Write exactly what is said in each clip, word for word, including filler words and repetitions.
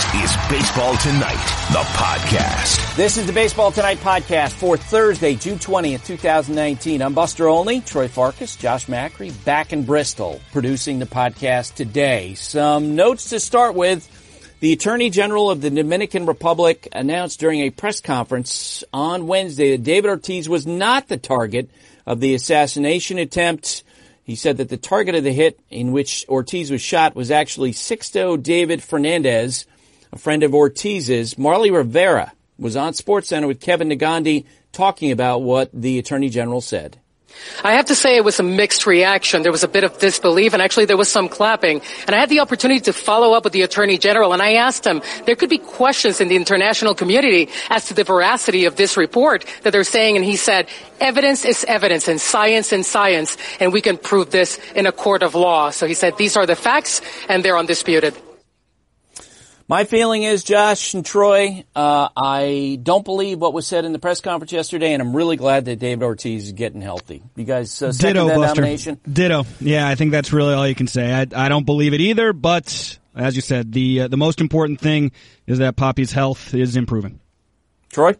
is Baseball Tonight, the podcast. This is the Baseball Tonight podcast for Thursday, June twentieth, twenty nineteen. I'm Buster Olney, Troy Farkas, Josh Macri, back in Bristol, producing the podcast today. Some notes to start with. The Attorney General of the Dominican Republic announced during a press conference on Wednesday that David Ortiz was not the target of the assassination attempt. He said that the target of the hit in which Ortiz was shot was actually Sixto David Fernandez, a friend of Ortiz's. Marly Rivera was on SportsCenter with Kevin Negandhi talking about what the Attorney General said. I have to say it was a mixed reaction. There was a bit of disbelief, and actually there was some clapping. And I had the opportunity to follow up with the Attorney General, and I asked him, there could be questions in the international community as to the veracity of this report that they're saying, and he said, evidence is evidence, and science is science, and we can prove this in a court of law. So he said, these are the facts, and they're undisputed. My feeling is, Josh and Troy, uh, I don't believe what was said in the press conference yesterday, and I'm really glad that David Ortiz is getting healthy. You guys uh, second Ditto, that Buster. nomination? Ditto. Yeah, I think that's really all you can say. I, I don't believe it either, but as you said, the uh, the most important thing is that Poppy's health is improving. Troy?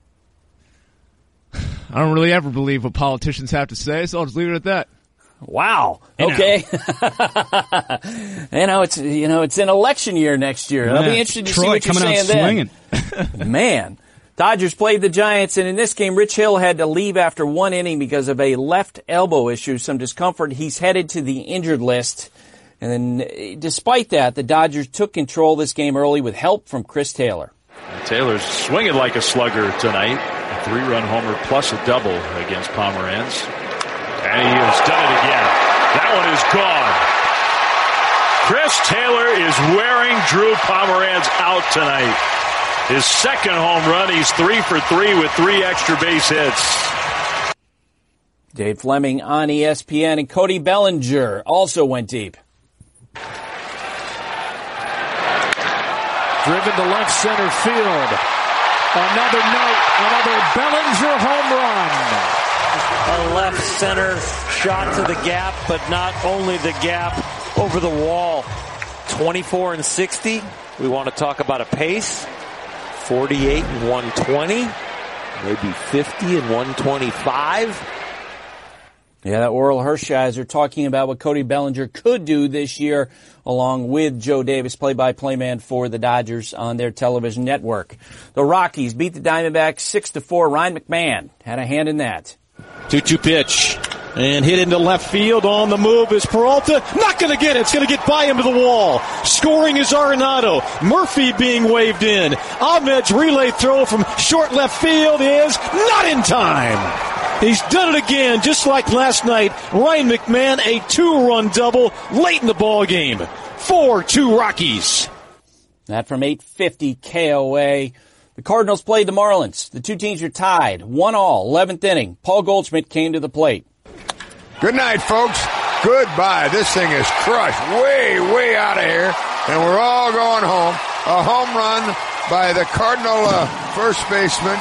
I don't really ever believe what politicians have to say, so I'll just leave it at that. Wow. Okay. you know, it's you know it's an election year next year. Yeah. I'll be interested to Troy see what you're coming saying out then. Man, Dodgers played the Giants, and in this game, Rich Hill had to leave after one inning because of a left elbow issue, some discomfort. He's headed to the injured list. And then, despite that, the Dodgers took control of this game early with help from Chris Taylor. Taylor's swinging like a slugger tonight. A three-run homer plus a double against Pomeranz. And he has done it again. That one is gone. Chris Taylor is wearing Drew Pomeranz out tonight. His second home run. He's three for three with three extra base hits. Dave Fleming on E S P N, and Cody Bellinger also went deep. Driven to left center field. Another note, another Bellinger home run. A left center shot to the gap, but not only the gap, over the wall. twenty-four and sixty. We want to talk about a pace. forty-eight and one twenty. Maybe fifty and one twenty-five. Yeah, that Oral Hershiser talking about what Cody Bellinger could do this year, along with Joe Davis, play-by-play man for the Dodgers on their television network. The Rockies beat the Diamondbacks six to four. Ryan McMahon had a hand in that. two two pitch. And hit into left field. On the move is Peralta. Not going to get it. It's going to get by him to the wall. Scoring is Arenado. Murphy being waved in. Ahmed's relay throw from short left field is not in time. He's done it again, just like last night. Ryan McMahon, a two-run double late in the ball game. four two Rockies. That from eight fifty K O A. The Cardinals played the Marlins. The two teams are tied. One all, eleventh inning. Paul Goldschmidt came to the plate. Good night, folks. Goodbye. This thing is crushed way, way out of here. And we're all going home. A home run by the Cardinal uh, first baseman,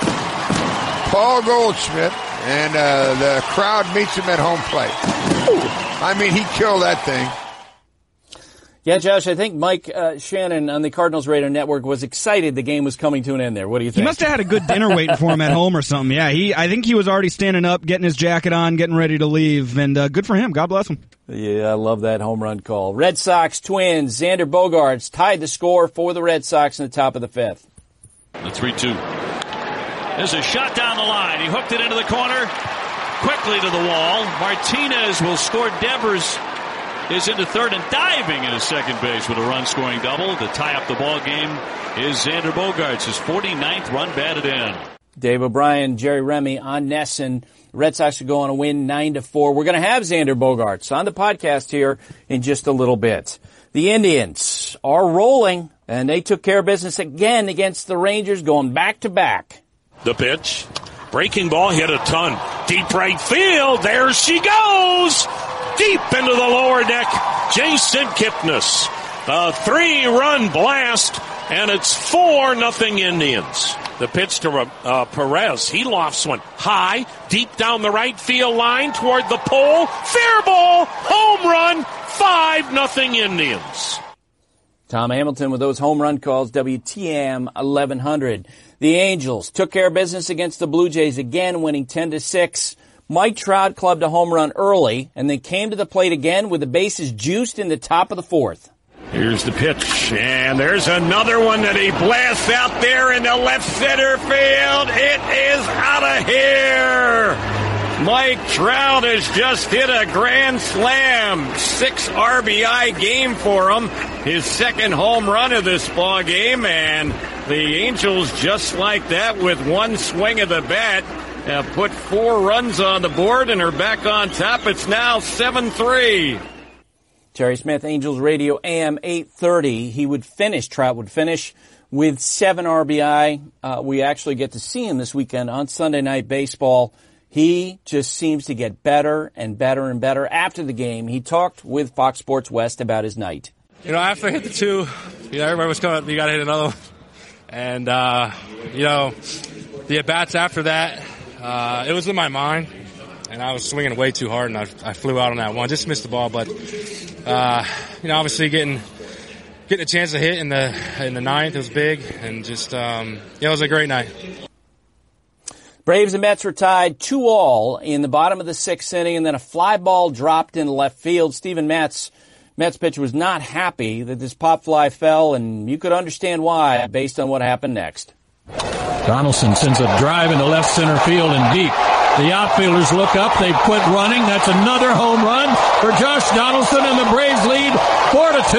Paul Goldschmidt. And uh, the crowd meets him at home plate. I mean, he killed that thing. Yeah, Josh, I think Mike uh, Shannon on the Cardinals Radio Network was excited the game was coming to an end there. What do you think? He must have had a good dinner waiting for him at home or something. Yeah, he. I think he was already standing up, getting his jacket on, getting ready to leave, and uh, good for him. God bless him. Yeah, I love that home run call. Red Sox Twins, Xander Bogaerts tied the score for the Red Sox in the top of the fifth. The three two. There's a shot down the line. He hooked it into the corner, quickly to the wall. Martinez will score. Devers is into third and diving into second base with a run-scoring double. To tie up the ball game is Xander Bogaerts, his forty-ninth run batted in. Dave O'Brien, Jerry Remy on Nesson. Red Sox are going to win nine to four. We're going to have Xander Bogaerts on the podcast here in just a little bit. The Indians are rolling, and they took care of business again against the Rangers, going back-to-back. The pitch. Breaking ball hit a ton. Deep right field. There she goes. Deep into the lower deck. Jason Kipnis. A three-run blast, and it's four nothing Indians. The pitch to uh, Perez. He lofts one high, deep down the right field line toward the pole. Fair ball. Home run. five nothing Indians. Tom Hamilton with those home run calls, W T M eleven hundred. The Angels took care of business against the Blue Jays again, winning ten to six. Mike Trout clubbed a home run early and then came to the plate again with the bases juiced in the top of the fourth. Here's the pitch, and there's another one that he blasts out there in the left center field. It is out of here. Mike Trout has just hit a grand slam. Six R B I game for him. His second home run of this ball game, and the Angels, just like that, with one swing of the bat, have put four runs on the board and are back on top. It's now seven three. Terry Smith, Angels Radio, A M eight thirty. He would finish, Trout would finish with seven R B I. Uh, we actually get to see him this weekend on Sunday Night Baseball. He just seems to get better and better and better. After the game, he talked with Fox Sports West about his night. You know, after I hit the two, you know, everybody was coming, you got to hit another one. And, uh, you know, the at-bats after that, uh, it was in my mind. And I was swinging way too hard, and I, I flew out on that one. Just missed the ball, but, uh, you know, obviously getting getting a chance to hit in the in the ninth was big, and just, um, yeah, it was a great night. Braves and Mets were tied two all in the bottom of the sixth inning, and then a fly ball dropped into left field. Steven Matz, Mets pitcher, was not happy that this pop fly fell, and you could understand why based on what happened next. Donaldson sends a drive into left center field and deep. The outfielders look up. They quit running. That's another home run for Josh Donaldson, and the Braves lead four to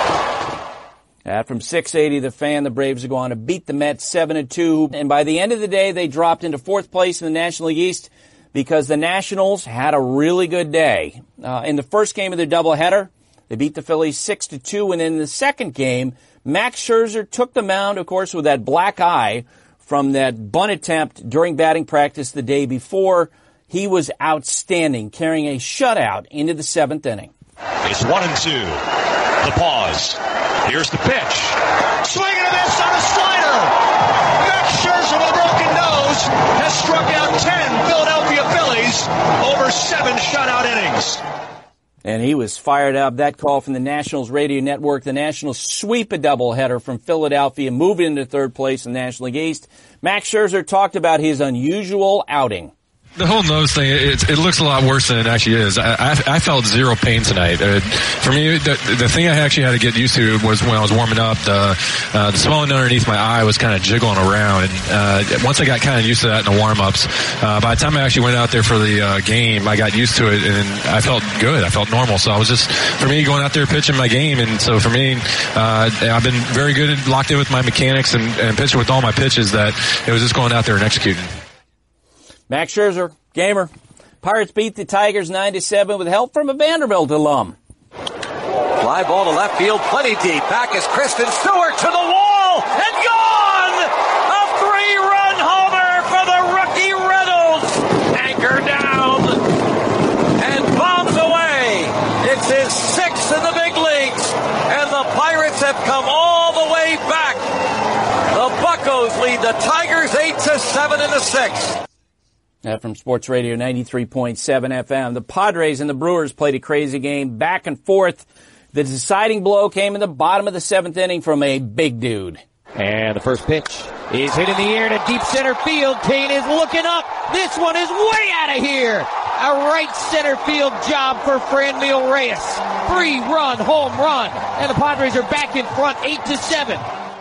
two. Uh, from six eighty, The Fan, the Braves go on to beat the Mets seven to two. And by the end of the day, they dropped into fourth place in the National League East because the Nationals had a really good day. Uh, in the first game of their doubleheader, they beat the Phillies six to two. And in the second game, Max Scherzer took the mound, of course, with that black eye from that bunt attempt during batting practice the day before. He was outstanding, carrying a shutout into the seventh inning. It's one and two. The pause. Here's the pitch. Swing and a miss on a slider. Max Scherzer with a broken nose has struck out ten Philadelphia Phillies over seven shutout innings. And he was fired up. That call from the Nationals radio network. The Nationals sweep a doubleheader from Philadelphia, move into third place in the National League East. Max Scherzer talked about his unusual outing. The whole nose thing, it, it looks a lot worse than it actually is. I, I, I felt zero pain tonight. Uh, for me, the, the thing I actually had to get used to was when I was warming up, the, uh, the swelling underneath my eye was kind of jiggling around. And uh, once I got kind of used to that in the warm-ups, uh, by the time I actually went out there for the uh, game, I got used to it, and I felt good. I felt normal. So I was just, for me, going out there pitching my game. And so for me, uh, I've been very good at locked in with my mechanics and, and pitching with all my pitches that it was just going out there and executing. Max Scherzer, gamer. Pirates beat the Tigers nine to seven with help from a Vanderbilt alum. Fly ball to left field, plenty deep. Back is Kristen Stewart to the wall and gone! A three-run homer for the rookie Reynolds. Anchor down and bombs away. It's his sixth in the big leagues, and the Pirates have come all the way back. The Buccos lead the Tigers eight to seven in the sixth. That from Sports Radio ninety-three point seven F M. The Padres and the Brewers played a crazy game, back and forth. The deciding blow came in the bottom of the seventh inning from a big dude. And the first pitch is hit in the air to deep center field. Kane is looking up. This one is way out of here. A right center field job for Franmil Reyes. Three-run home run. And the Padres are back in front, eight to seven.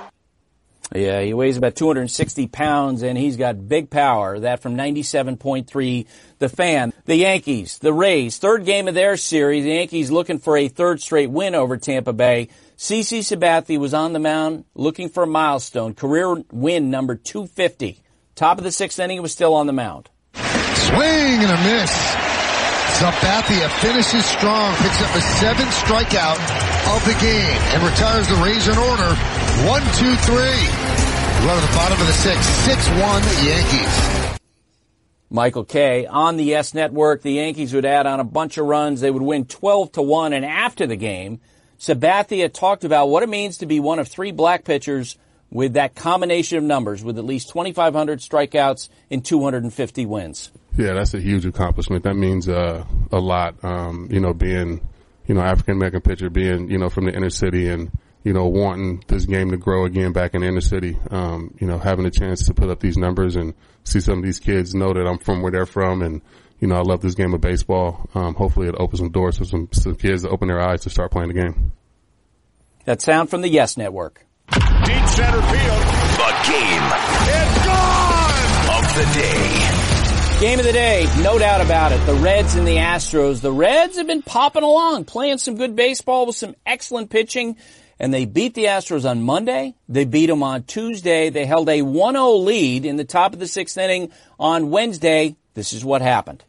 Yeah, he weighs about two hundred sixty pounds, and he's got big power. That from ninety-seven point three, The Fan. The Yankees, the Rays, third game of their series. The Yankees looking for a third straight win over Tampa Bay. CeCe Sabathia was on the mound looking for a milestone, career win number two fifty. Top of the sixth inning, he was still on the mound. Swing and a miss. Sabathia finishes strong, picks up a seventh strikeout of the game, and retires the Rays in order. One, two, three. Run at the bottom of the sixth. six one Yankees. Michael Kay on the Yes Network. The Yankees would add on a bunch of runs. They would win twelve to one, and after the game, Sabathia talked about what it means to be one of three black pitchers with that combination of numbers, with at least twenty-five hundred strikeouts and two hundred fifty wins. Yeah, that's a huge accomplishment. That means uh, a lot, um, you know, being, you know, African-American pitcher, being, you know, from the inner city and, you know, wanting this game to grow again back in the inner city. Um, you know, having a chance to put up these numbers and see some of these kids know that I'm from where they're from, and you know, I love this game of baseball. Um, hopefully it opens some doors for some, some kids to open their eyes to start playing the game. That sound from the Yes Network. Deep center field. The game. It's gone! Of the day. Game of the day, no doubt about it. The Reds and the Astros. The Reds have been popping along, playing some good baseball with some excellent pitching, and they beat the Astros on Monday. They beat them on Tuesday. They held a one oh lead in the top of the sixth inning on Wednesday. This is what happened.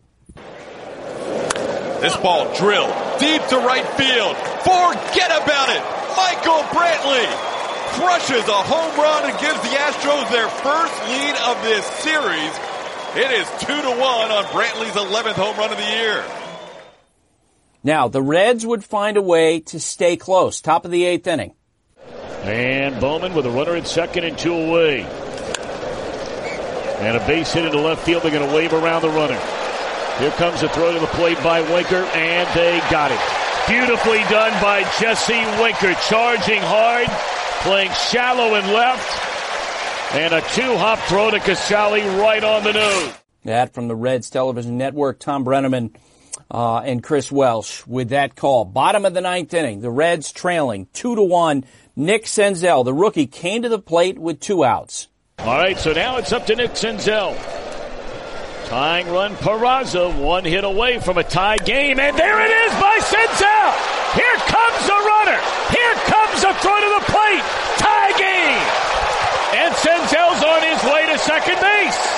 This ball drilled deep to right field. Forget about it. Michael Brantley crushes a home run and gives the Astros their first lead of this series. It is two to one on Brantley's eleventh home run of the year. Now, the Reds would find a way to stay close. Top of the eighth inning. And Bowman with a runner at second and two away. And a base hit into left field. They're going to wave around the runner. Here comes a throw to the plate by Winker, and they got it. Beautifully done by Jesse Winker, charging hard, playing shallow and left, and a two-hop throw to Casale right on the nose. That from the Reds Television Network, Tom Brenneman uh, and Chris Welsh with that call. Bottom of the ninth inning, the Reds trailing two to one. Nick Senzel, the rookie, came to the plate with two outs. All right, so now it's up to Nick Senzel. Tying run, Peraza, one hit away from a tie game, and there it is by Senzel. Here comes the runner. Here comes a throw to the plate. Tie game. And Senzel's on his way to second base.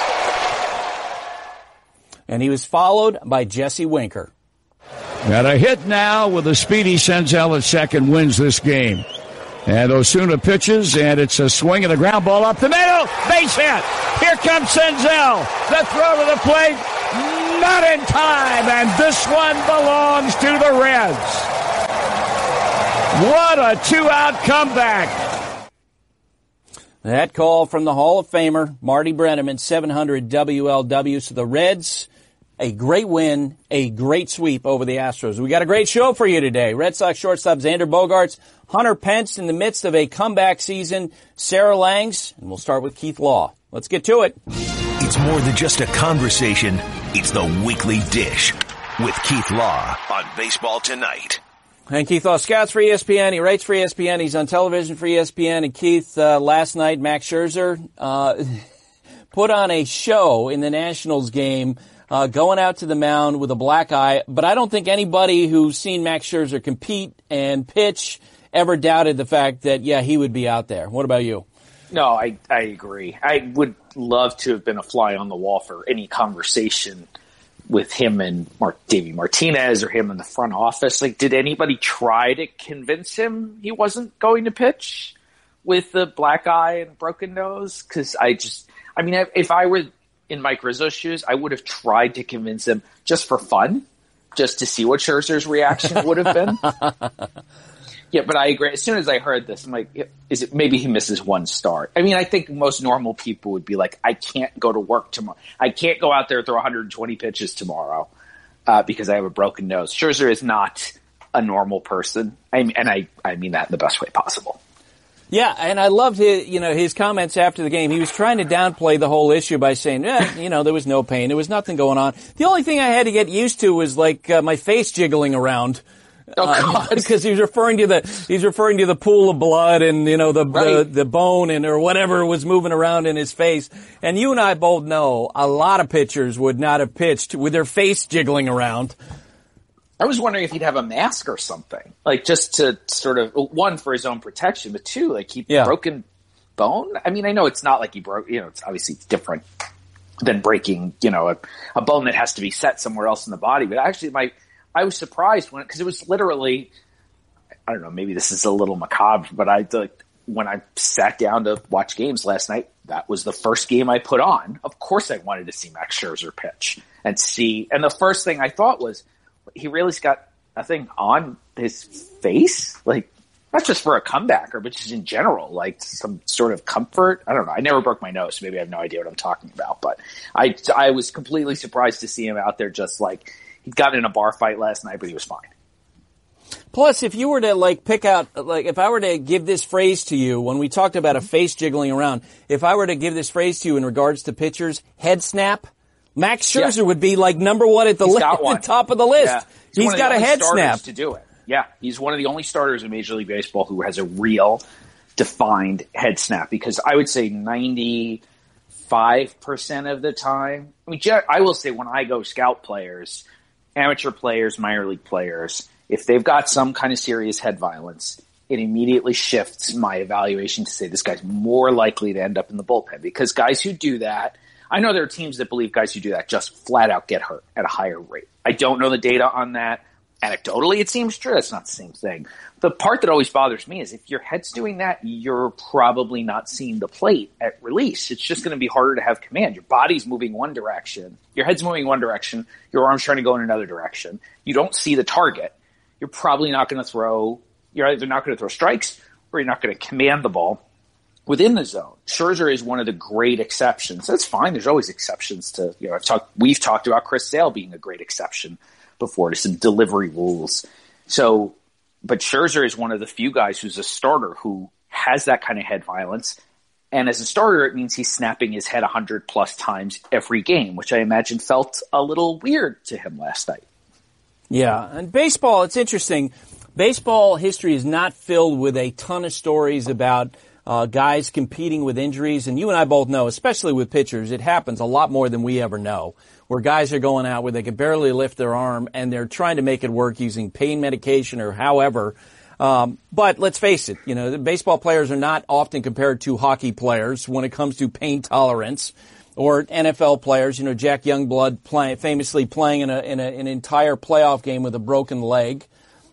And he was followed by Jesse Winker. Got a hit now with a speedy Senzel at second, wins this game. And Osuna pitches, and it's a swing and a ground ball up the middle. Base hit. Here comes Senzel. The throw to the plate. Not in time. And this one belongs to the Reds. What a two-out comeback. That call from the Hall of Famer, Marty Brenneman, seven hundred W L W. So the Reds, a great win, a great sweep over the Astros. We got a great show for you today. Red Sox shortstop Xander Bogaerts, Hunter Pence in the midst of a comeback season, Sarah Langs, and we'll start with Keith Law. Let's get to it. It's more than just a conversation. It's the weekly dish with Keith Law on Baseball Tonight. And Keith Law scouts for E S P N. He writes for E S P N. He's on television for E S P N. And Keith, uh, last night, Max Scherzer uh, put on a show in the Nationals game, uh, going out to the mound with a black eye. But I don't think anybody who's seen Max Scherzer compete and pitch ever doubted the fact that, yeah, he would be out there. What about you? No, I, I agree. I would love to have been a fly on the wall for any conversation with him and Mark, Davey Martinez or him in the front office. Like, did anybody try to convince him he wasn't going to pitch with the black eye and broken nose? Because I just, I mean, if I were in Mike Rizzo's shoes, I would have tried to convince him just for fun, just to see what Scherzer's reaction would have been. Yeah, but I agree. As soon as I heard this, I'm like, is it maybe he misses one start? I mean, I think most normal people would be like, I can't go to work tomorrow. I can't go out there and throw one hundred twenty pitches tomorrow uh, because I have a broken nose. Scherzer is not a normal person. I mean, and I, I mean that in the best way possible. Yeah, and I loved his, you know, his comments after the game. He was trying to downplay the whole issue by saying, eh, you know, there was no pain. There was nothing going on. The only thing I had to get used to was like uh, my face jiggling around. Oh, God. Uh, because he's referring to the he's referring to the pool of blood and you know the, right. the the bone and or whatever was moving around in his face. And you and I both know a lot of pitchers would not have pitched with their face jiggling around. I was wondering if he'd have a mask or something, like just to sort of one for his own protection, but two, like he yeah. broken bone. I mean, I know it's not like he broke. You know, it's obviously it's different than breaking. You know, a, a bone that has to be set somewhere else in the body. But actually, my I was surprised when, because it was literally, I don't know, maybe this is a little macabre, but I, the, when I sat down to watch games last night, that was the first game I put on. Of course I wanted to see Max Scherzer pitch and see, and the first thing I thought was, he really's got nothing on his face? Like, not just for a comebacker, but just in general, like some sort of comfort. I don't know. I never broke my nose, so maybe I have no idea what I'm talking about, but I, I was completely surprised to see him out there just like, he got in a bar fight last night, but he was fine. Plus, if you were to like pick out, like if I were to give this phrase to you when we talked about a face jiggling around, if I were to give this phrase to you in regards to pitchers, head snap, Max Scherzer yeah. would be like number one at the, li- at the top of the list. Yeah. He's, he's got a head snap to do it. Yeah, he's one of the only starters in Major League Baseball who has a real defined head snap, because I would say ninety-five percent of the time, I mean, I will say when I go scout players, amateur players, minor league players, if they've got some kind of serious head violence, it immediately shifts my evaluation to say this guy's more likely to end up in the bullpen, because guys who do that, I know there are teams that believe guys who do that just flat out get hurt at a higher rate. I don't know the data on that. Anecdotally, it seems true. It's not the same thing. The part that always bothers me is if your head's doing that, you're probably not seeing the plate at release. It's just going to be harder to have command. Your body's moving one direction. Your head's moving one direction. Your arm's trying to go in another direction. You don't see the target. You're probably not going to throw, you're either not going to throw strikes or you're not going to command the ball within the zone. Scherzer is one of the great exceptions. That's fine. There's always exceptions to, you know, I've talked, we've talked about Chris Sale being a great exception before to some delivery rules. So, but Scherzer is one of the few guys who's a starter who has that kind of head violence. And as a starter, it means he's snapping his head one hundred plus times every game, which I imagine felt a little weird to him last night. Yeah, and baseball, it's interesting. Baseball history is not filled with a ton of stories about uh, guys competing with injuries. And you and I both know, especially with pitchers, it happens a lot more than we ever know, where guys are going out where they can barely lift their arm and they're trying to make it work using pain medication or however. Um, but let's face it, you know, the baseball players are not often compared to hockey players when it comes to pain tolerance, or N F L players. You know, Jack Youngblood play, famously playing in, a, in a, an entire playoff game with a broken leg.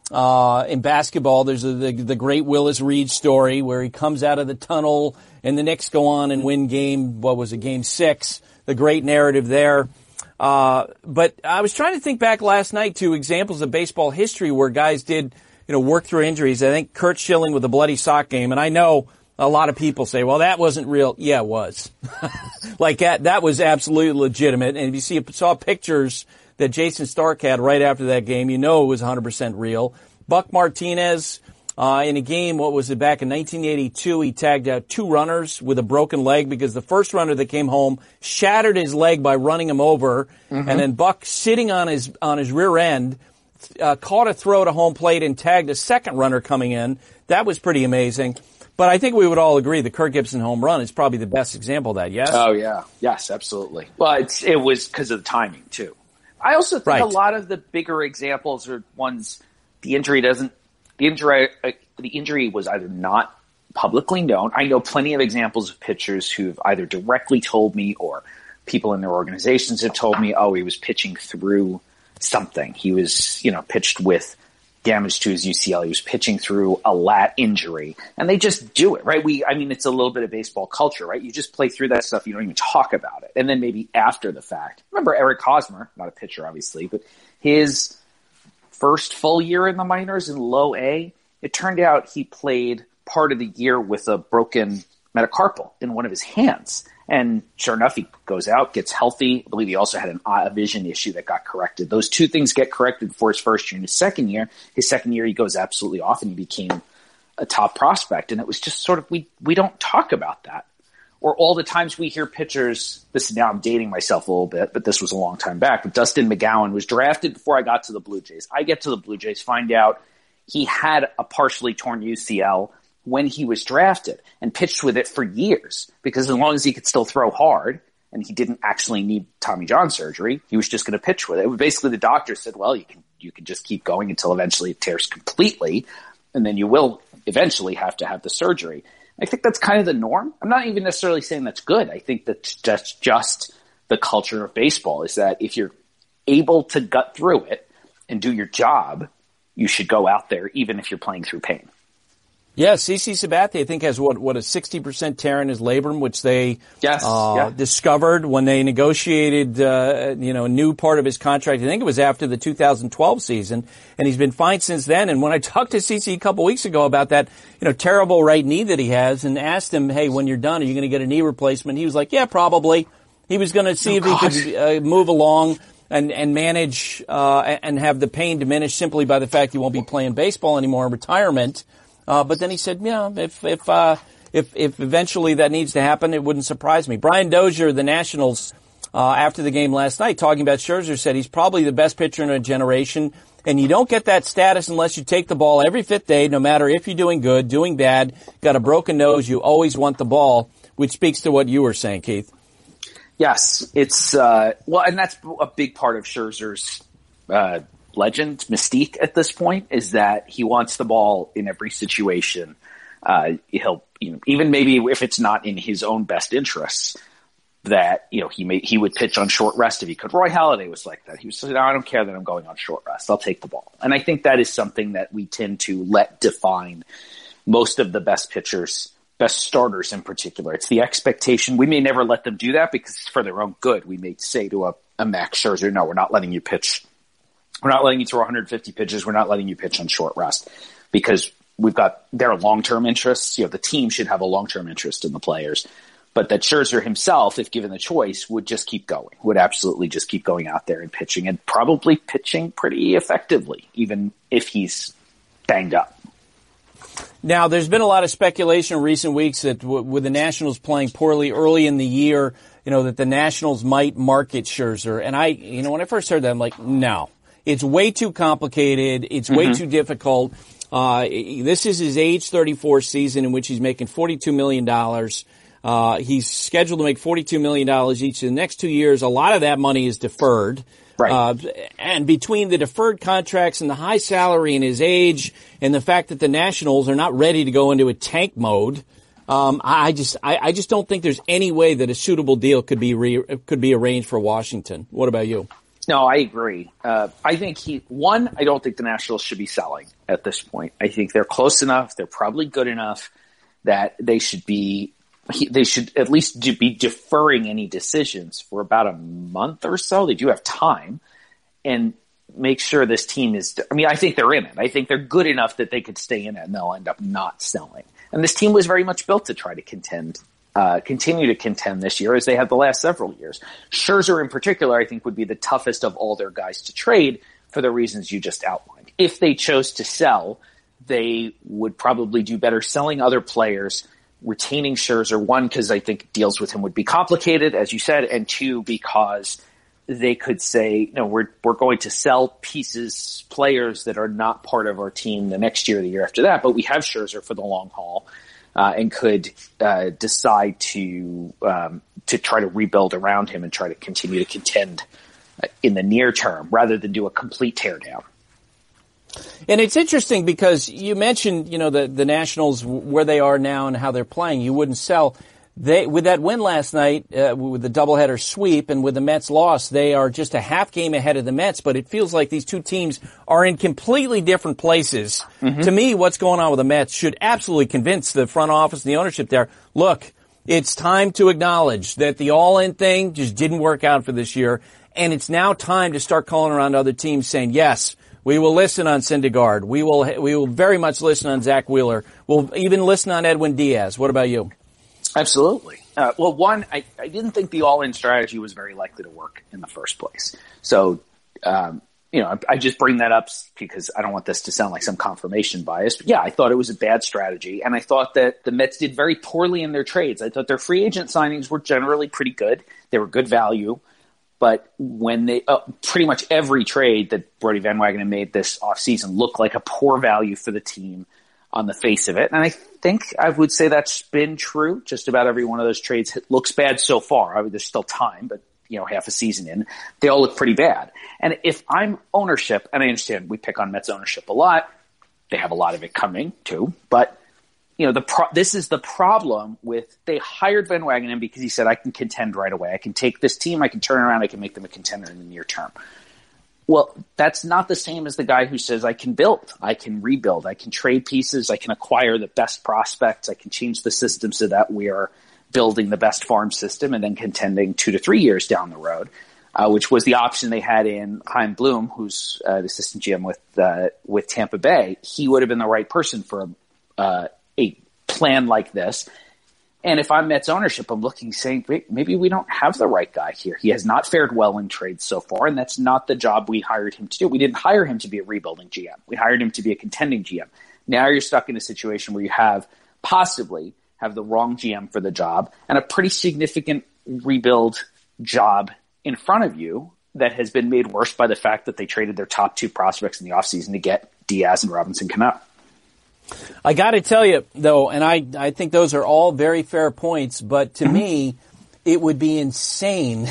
Uh, in basketball, there's a, the, the great Willis Reed story where he comes out of the tunnel and the Knicks go on and win game, what was it, game six, the great narrative there. Uh, but I was trying to think back last night to examples of baseball history where guys did, you know, work through injuries. I think Curt Schilling with the bloody sock game, and I know a lot of people say, well, that wasn't real. Yeah, it was. Like that, that was absolutely legitimate. And if you see, saw pictures that Jason Stark had right after that game, you know it was one hundred percent real. Buck Martinez, uh, in a game, what was it, back in nineteen eighty-two, he tagged out two runners with a broken leg because the first runner that came home shattered his leg by running him over. Mm-hmm. And then Buck, sitting on his, on his rear end, uh, caught a throw to home plate and tagged a second runner coming in. That was pretty amazing. But I think we would all agree the Kirk Gibson home run is probably the best example of that, yes? Oh, yeah. Yes, absolutely. Well, it's, it was because of the timing, too. I also think right. a lot of the bigger examples are ones the injury doesn't – the injury uh, the injury was either not publicly known. I know plenty of examples of pitchers who've either directly told me or people in their organizations have told me, oh, he was pitching through something. He was, you know, pitched with – damage to his U C L. He was pitching through a lat injury, and they just do it, right? We, I mean, it's a little bit of baseball culture, right? You just play through that stuff. You don't even talk about it. And then maybe after the fact, remember Eric Hosmer, not a pitcher, obviously, but his first full year in the minors in low A, it turned out he played part of the year with a broken metacarpal in one of his hands. And sure enough, he goes out, gets healthy. I believe he also had an, a vision issue that got corrected. Those two things get corrected for his first year. In his second year, his second year, he goes absolutely off and he became a top prospect. And it was just sort of, we, we don't talk about that. Or all the times we hear pitchers, this now I'm dating myself a little bit, but this was a long time back. But Dustin McGowan was drafted before I got to the Blue Jays. I get to the Blue Jays, find out he had a partially torn U C L when he was drafted and pitched with it for years, because as long as he could still throw hard and he didn't actually need Tommy John surgery, he was just going to pitch with it. Basically, the doctor said, well, you can, you can just keep going until eventually it tears completely, and then you will eventually have to have the surgery. I think that's kind of the norm. I'm not even necessarily saying that's good. I think that's just, just the culture of baseball, is that if you're able to gut through it and do your job, you should go out there even if you're playing through pain. Yeah, CeCe Sabathia, I think, has what, what a sixty percent tear in his labrum, which they yes, uh, yeah. discovered when they negotiated, uh, you know, a new part of his contract. I think it was after the two thousand twelve season, and he's been fine since then. And when I talked to CeCe a couple weeks ago about that, you know, terrible right knee that he has, and asked him, hey, when you're done, are you going to get a knee replacement? He was like, yeah, probably. He was going to see oh, if he God. could uh, move along. and, and manage, uh, and have the pain diminished simply by the fact you won't be playing baseball anymore in retirement. Uh, but then he said, you know, if, if, uh, if, if eventually that needs to happen, it wouldn't surprise me. Brian Dozier, the Nationals, uh, after the game last night, talking about Scherzer, said he's probably the best pitcher in a generation. And you don't get that status unless you take the ball every fifth day, no matter if you're doing good, doing bad, got a broken nose, you always want the ball, which speaks to what you were saying, Keith. Yes, it's, uh, well, and that's a big part of Scherzer's, uh, legend, mystique at this point, is that he wants the ball in every situation. Uh, he'll, you know, even maybe if it's not in his own best interests, that, you know, he may, he would pitch on short rest if he could. Roy Halladay was like that. He was saying, no, I don't care that I'm going on short rest. I'll take the ball. And I think that is something that we tend to let define most of the best pitchers, best starters in particular. It's the expectation. We may never let them do that because it's for their own good. We may say to a, a Max Scherzer, no, we're not letting you pitch. We're not letting you throw one hundred fifty pitches. We're not letting you pitch on short rest because we've got their long-term interests. You know, the team should have a long-term interest in the players. But that Scherzer himself, if given the choice, would just keep going, would absolutely just keep going out there and pitching, and probably pitching pretty effectively, even if he's banged up. Now, there's been a lot of speculation in recent weeks that w- with the Nationals playing poorly early in the year, you know, that the Nationals might market Scherzer. And I, you know, when I first heard that, I'm like, no, it's way too complicated. It's way mm-hmm. too difficult. Uh, this is his age thirty-four season in which he's making forty-two million dollars. Uh, he's scheduled to make forty-two million dollars each of the next two years. A lot of that money is deferred. Right. Uh, and between the deferred contracts and the high salary and his age and the fact that the Nationals are not ready to go into a tank mode, um, I just, I, I just don't think there's any way that a suitable deal could be re, could be arranged for Washington. What about you? No, I agree. Uh, I think he, one, I don't think the Nationals should be selling at this point. I think they're close enough. They're probably good enough that they should be, they should at least be deferring any decisions for about a month or so. They do have time, and make sure this team is, I mean, I think they're in it. I think they're good enough that they could stay in it and they'll end up not selling. And this team was very much built to try to contend, uh, continue to contend this year as they have the last several years. Scherzer in particular, I think, would be the toughest of all their guys to trade for the reasons you just outlined. If they chose to sell, they would probably do better selling other players, retaining Scherzer, one, because I think deals with him would be complicated, as you said, and two, because they could say, no, we're we're going to sell pieces, players that are not part of our team the next year or the year after that, but we have Scherzer for the long haul, uh, and could uh, decide to um, to try to rebuild around him and try to continue to contend in the near term rather than do a complete teardown. And it's interesting because you mentioned, you know, the, the Nationals, where they are now and how they're playing. You wouldn't sell. They, with that win last night, uh, with the doubleheader sweep and with the Mets loss, they are just a half game ahead of the Mets, but it feels like these two teams are in completely different places. Mm-hmm. To me, what's going on with the Mets should absolutely convince the front office and the ownership there, look, it's time to acknowledge that the all-in thing just didn't work out for this year, and it's now time to start calling around other teams saying, yes, we will listen on Syndergaard. We will, we will very much listen on Zach Wheeler. We'll even listen on Edwin Diaz. What about you? Absolutely. Uh, well, one, I, I didn't think the all-in strategy was very likely to work in the first place. So, um, you know, I, I just bring that up because I don't want this to sound like some confirmation bias. But yeah, I thought it was a bad strategy, and I thought that the Mets did very poorly in their trades. I thought their free agent signings were generally pretty good. They were good value. But when they, uh, pretty much every trade that Brodie Van Wagenen made this offseason looked like a poor value for the team on the face of it. And I think I would say that's been true. Just about every one of those trades looks bad so far. I mean, there's still time, but, you know, half a season in, they all look pretty bad. And if I'm ownership, and I understand we pick on Mets ownership a lot, they have a lot of it coming too, but you know, the pro- this is the problem with, they hired Van Wagenen because he said, I can contend right away. I can take this team, I can turn around, I can make them a contender in the near term. Well, that's not the same as the guy who says, I can build, I can rebuild, I can trade pieces, I can acquire the best prospects, I can change the system so that we are building the best farm system and then contending two to three years down the road, uh, which was the option they had in Chaim Bloom, who's uh, the assistant G M with uh, with Tampa Bay. He would have been the right person for a uh, a plan like this. And if I'm Mets ownership, I'm looking saying, maybe we don't have the right guy here. He has not fared well in trades so far, and that's not the job we hired him to do. We didn't hire him to be a rebuilding G M. We hired him to be a contending G M. Now you're stuck in a situation where you have possibly have the wrong G M for the job and a pretty significant rebuild job in front of you that has been made worse by the fact that they traded their top two prospects in the offseason to get Diaz and Robinson Cano. I got to tell you, though, and I, I think those are all very fair points, but to me, it would be insane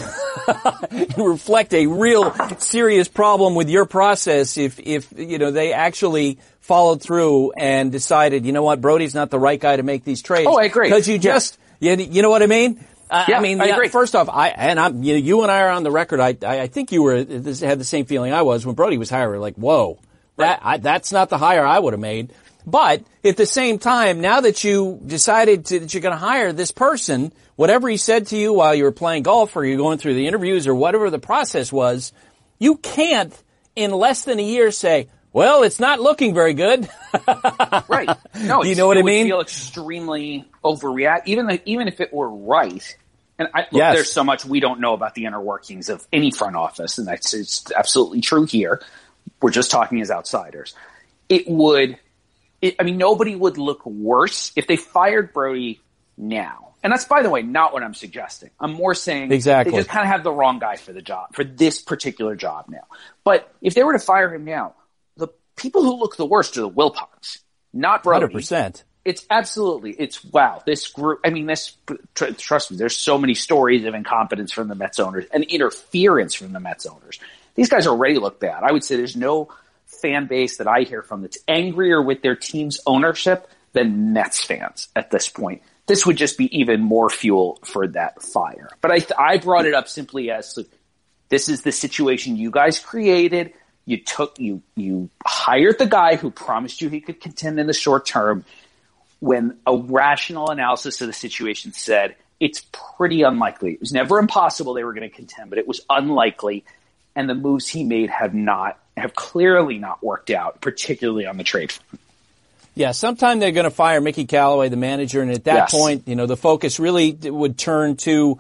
and reflect a real serious problem with your process if, if, you know, they actually followed through and decided, you know what, Brody's not the right guy to make these trades. Oh, I agree. Because you just, yeah. you, you know what I mean? Uh, yeah, I mean, I yeah, agree. First off, I, and I'm, you know, you and I are on the record. I, I, I think you were, had the same feeling I was when Brody was hired. Like, whoa, that, I, that's not the hire I would have made. But at the same time, now that you decided to, that you're going to hire this person, whatever he said to you while you were playing golf or you're going through the interviews or whatever the process was, you can't in less than a year say, well, it's not looking very good. Right. No, you know what it I mean? Would feel extremely overreact, even if, even if it were right. And I, look, Yes. there's so much we don't know about the inner workings of any front office, and that's it's absolutely true here. We're just talking as outsiders. It would. It, I mean, nobody would look worse if they fired Brody now. And that's, by the way, not what I'm suggesting. I'm more saying Exactly. they just kind of have the wrong guy for the job, for this particular job now. But if they were to fire him now, the people who look the worst are the Wilpons, not Brody. one hundred percent. It's absolutely, it's wow, this group, I mean, this, tr- trust me, there's so many stories of incompetence from the Mets owners and interference from the Mets owners. These guys already look bad. I would say there's no fan base that I hear from that's angrier with their team's ownership than Mets fans at this point. This would just be even more fuel for that fire. But I, I brought it up simply as this is the situation you guys created. You took, you, you hired the guy who promised you he could contend in the short term when a rational analysis of the situation said it's pretty unlikely. It was never impossible they were going to contend, but it was unlikely. And the moves he made have not, have clearly not worked out, particularly on the trade front. Yeah, sometime they're going to fire Mickey Callaway, the manager, and at that Yes. point, you know, the focus really would turn to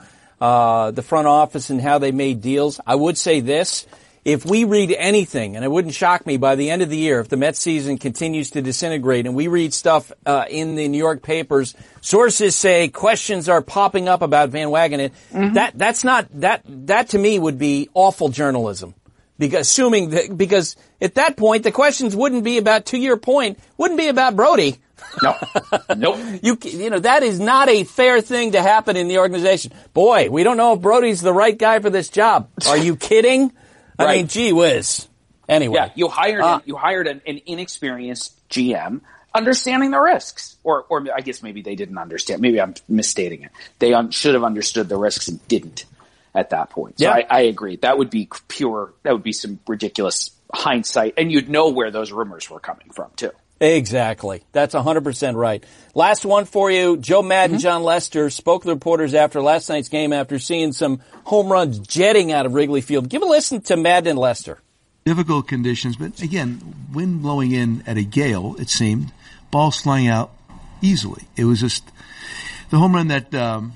uh the front office and how they made deals. I would say this, if we read anything, and it wouldn't shock me by the end of the year, if the Mets season continues to disintegrate and we read stuff uh in the New York papers, sources say questions are popping up about Van Wagenen, mm-hmm. that that's not, that that to me would be awful journalism. Because assuming that, because at that point, the questions wouldn't be about, to your point, wouldn't be about Brody. No. Nope. You, you know, that is not a fair thing to happen in the organization. Boy, we don't know if Brody's the right guy for this job. Are you kidding? I Right. mean, gee whiz. Anyway. Yeah, you hired, uh, an, you hired an, an inexperienced G M understanding the risks. Or, or I guess maybe they didn't understand. Maybe I'm misstating it. They un- should have understood the risks and didn't at that point. So Yeah. I, I agree. That would be pure, that would be some ridiculous hindsight. And you'd know where those rumors were coming from, too. Exactly. That's one hundred percent right. Last one for you. Joe Madden, mm-hmm. John Lester spoke to the reporters after last night's game after seeing some home runs jetting out of Wrigley Field. Give a listen to Madden and Lester. Difficult conditions, but again, wind blowing in at a gale, it seemed. Balls flying out easily. It was just the home run that um,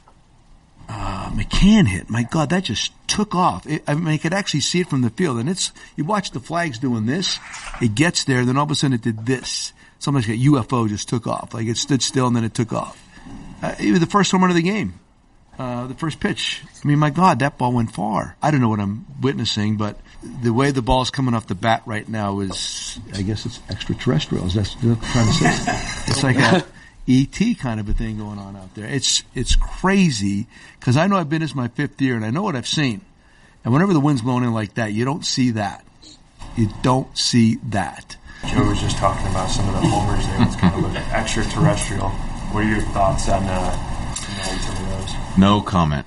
uh, McCann hit. My God, that just took off. It, I mean, I could actually see it from the field. And it's, you watch the flags doing this, it gets there, then all of a sudden it did this. Somebody's got U F O just took off. Like it stood still and then it took off. Uh, it was the first home run of the game. Uh, the first pitch. I mean, my God, that ball went far. I don't know what I'm witnessing, but the way the ball's coming off the bat right now is, I guess it's extraterrestrial. Is that what I'm trying to say? It's like a E T kind of a thing going on out there. It's, it's crazy because I know I've been this my fifth year and I know what I've seen. And whenever the wind's blowing in like that, you don't see that. You don't see that. Joe was just talking about some of the homers there. It's kind of extraterrestrial. What are your thoughts on uh, some of those? No comment.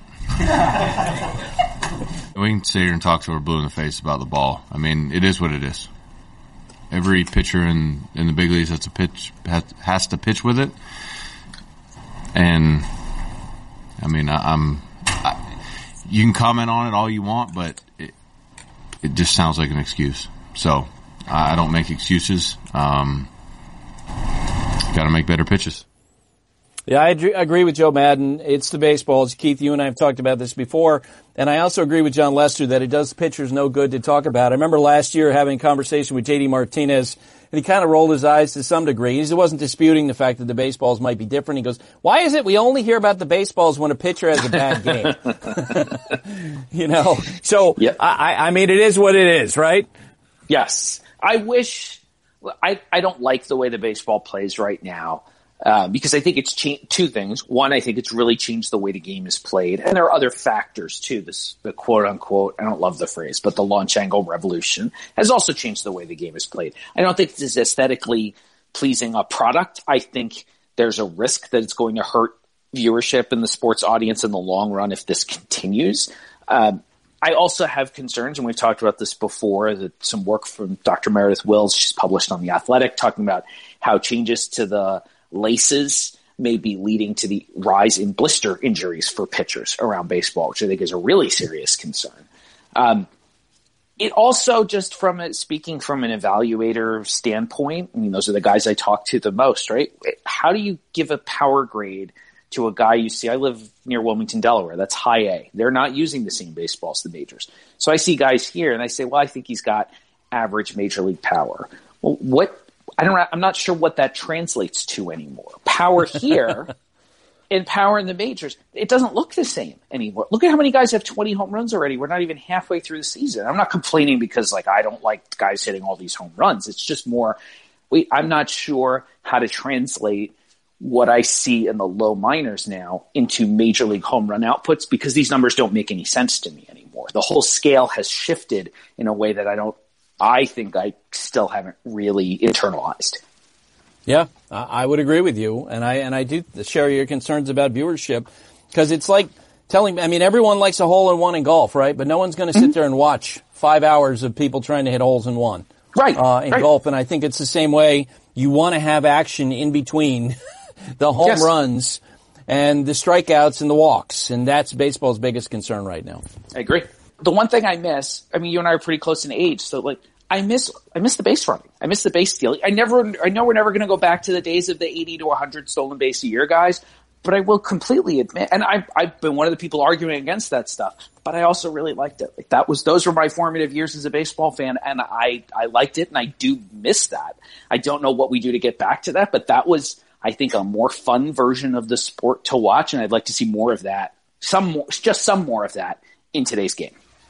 We can sit here and talk till we're blue in the face about the ball. I mean, it is what it is. Every pitcher in, in the big leagues has to pitch has, has to pitch with it, and I mean, I, I'm. I, you can comment on it all you want, but it it just sounds like an excuse. So I don't make excuses. Um, got to make better pitches. Yeah, I agree with Joe Madden. It's the baseballs. Keith, you and I have talked about this before. And I also agree with John Lester that it does pitchers no good to talk about. I remember last year having a conversation with J D Martinez, and he kind of rolled his eyes to some degree. He wasn't disputing the fact that the baseballs might be different. He goes, why is it we only hear about the baseballs when a pitcher has a bad game? You know, so yep. I, I mean, it is what it is, right? Yes. I wish I, I don't like the way the baseball plays right now. Uh, because I think it's changed two things. One, I think it's really changed the way the game is played. And there are other factors too. This, the quote unquote, I don't love the phrase, but the launch angle revolution has also changed the way the game is played. I don't think this is aesthetically pleasing a product. I think there's a risk that it's going to hurt viewership in the sports audience in the long run if this continues. Um, I also have concerns, and we've talked about this before, that some work from Doctor Meredith Wills, she's published on The Athletic, talking about how changes to the laces may be leading to the rise in blister injuries for pitchers around baseball, which I think is a really serious concern. Um, it also just from a, speaking from an evaluator standpoint, I mean, those are the guys I talk to the most, right? How do you give a power grade to a guy you see? I live near Wilmington, Delaware. That's high A. They're not using the same baseballs the majors. So I see guys here and I say, well, I think he's got average major league power. Well, what, I don't, I'm not sure what that translates to anymore. Power here and power in the majors, it doesn't look the same anymore. Look at how many guys have twenty home runs already. We're not even halfway through the season. I'm not complaining because like I don't like guys hitting all these home runs. It's just more, we, I'm not sure how to translate what I see in the low minors now into major league home run outputs because these numbers don't make any sense to me anymore. The whole scale has shifted in a way that I don't, I think I still haven't really internalized. Yeah, I would agree with you, and I and I do share your concerns about viewership because it's like telling. I mean, everyone likes a hole in one in golf, right? But no one's going to sit there and watch five hours of people trying to hit holes in one, right? Uh, in right. golf, and I think it's the same way. You want to have action in between the home yes. runs and the strikeouts and the walks, and that's baseball's biggest concern right now. I agree. The one thing I miss, I mean, you and I are pretty close in age, so like, I miss, I miss the base running. I miss the base stealing. I never, I know we're never going to go back to the days of the eighty to one hundred stolen base a year guys, but I will completely admit, and I've, I've been one of the people arguing against that stuff, but I also really liked it. Like that was, those were my formative years as a baseball fan, and I, I liked it, and I do miss that. I don't know what we do to get back to that, but that was, I think, a more fun version of the sport to watch, and I'd like to see more of that, some more, just some more of that in today's game.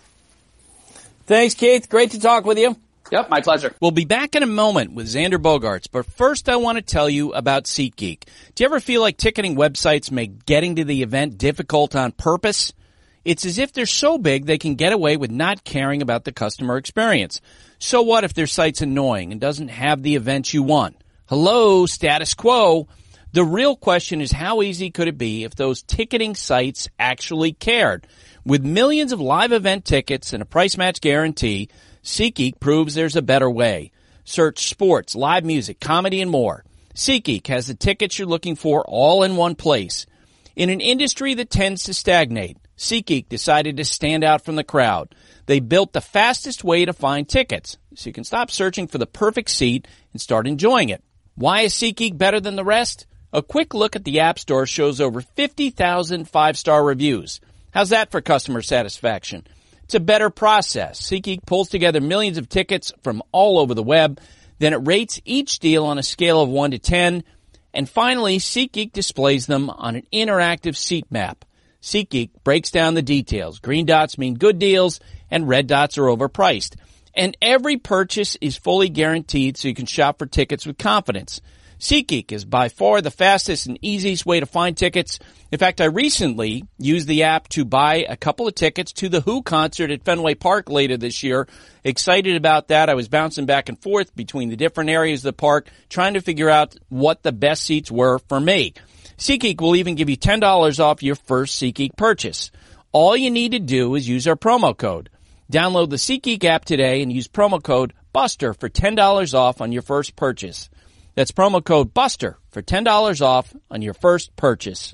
Thanks, Keith. Great to talk with you. Yep, my pleasure. We'll be back in a moment with Xander Bogaerts, but first I want to tell you about SeatGeek. Do you ever feel like ticketing websites make getting to the event difficult on purpose? It's as if they're so big they can get away with not caring about the customer experience. So what if their site's annoying and doesn't have the event you want? Hello, status quo. The real question is how easy could it be if those ticketing sites actually cared? With millions of live event tickets and a price match guarantee, SeatGeek proves there's a better way. Search sports, live music, comedy, and more. SeatGeek has the tickets you're looking for all in one place. In an industry that tends to stagnate, SeatGeek decided to stand out from the crowd. They built the fastest way to find tickets, so you can stop searching for the perfect seat and start enjoying it. Why is SeatGeek better than the rest? A quick look at the App Store shows over fifty thousand five-star reviews. How's that for customer satisfaction? It's a better process. SeatGeek pulls together millions of tickets from all over the web. Then it rates each deal on a scale of one to ten. And finally, SeatGeek displays them on an interactive seat map. SeatGeek breaks down the details. Green dots mean good deals, and red dots are overpriced. And every purchase is fully guaranteed so you can shop for tickets with confidence. SeatGeek is by far the fastest and easiest way to find tickets. In fact, I recently used the app to buy a couple of tickets to the Who concert at Fenway Park later this year. Excited about that. I was bouncing back and forth between the different areas of the park, trying to figure out what the best seats were for me. SeatGeek will even give you ten dollars off your first SeatGeek purchase. All you need to do is use our promo code. Download the SeatGeek app today and use promo code BUSTER for ten dollars off on your first purchase. That's promo code BUSTER for ten dollars off on your first purchase.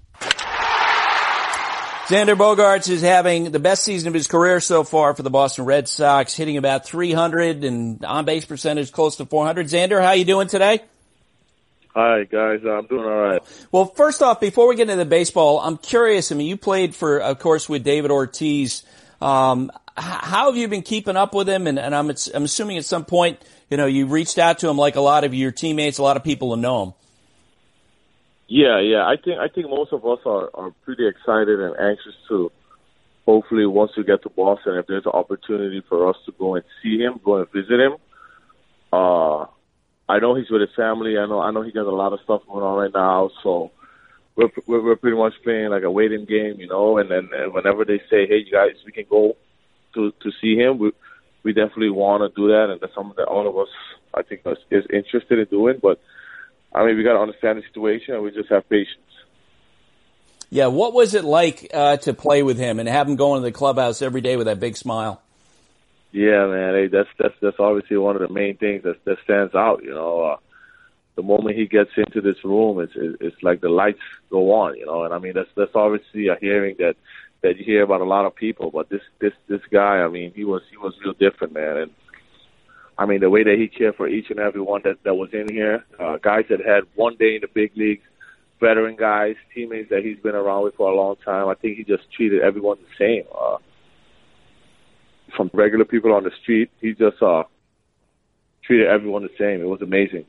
Xander Bogaerts is having the best season of his career so far for the Boston Red Sox, hitting about three hundred and on-base percentage close to four hundred. Xander, how you doing today? Hi, guys. I'm doing all right. Well, first off, before we get into the baseball, I'm curious. I mean, you played for, of course, with David Ortiz. Um, how have you been keeping up with him? And, and I'm, I'm assuming at some point, you know, you reached out to him like a lot of your teammates, a lot of people who know him. Yeah, yeah. I think I think most of us are, are pretty excited and anxious to hopefully once we get to Boston, if there's an opportunity for us to go and see him, go and visit him. Uh, I know he's with his family. I know I know he got a lot of stuff going on right now, so we're we're, we're pretty much playing like a waiting game, you know. And then and whenever they say, "Hey, you guys, we can go to to see him," we we definitely want to do that, and that's something that all of us, I think, is, is interested in doing. But I mean, we got to understand the situation, and we just have patience. Yeah, what was it like uh, to play with him and have him go into the clubhouse every day with that big smile? Yeah, man, hey, that's that's that's obviously one of the main things that that stands out. You know, uh, the moment he gets into this room, it's it's like the lights go on. You know, and I mean that's that's obviously a hearing that that you hear about a lot of people, but this this this guy, I mean, he was he was real different, man. And I mean, the way that he cared for each and every one that that was in here, uh, guys that had one day in the big leagues, veteran guys, teammates that he's been around with for a long time. I think he just treated everyone the same. Uh, From regular people on the street, he just uh, treated everyone the same. It was amazing.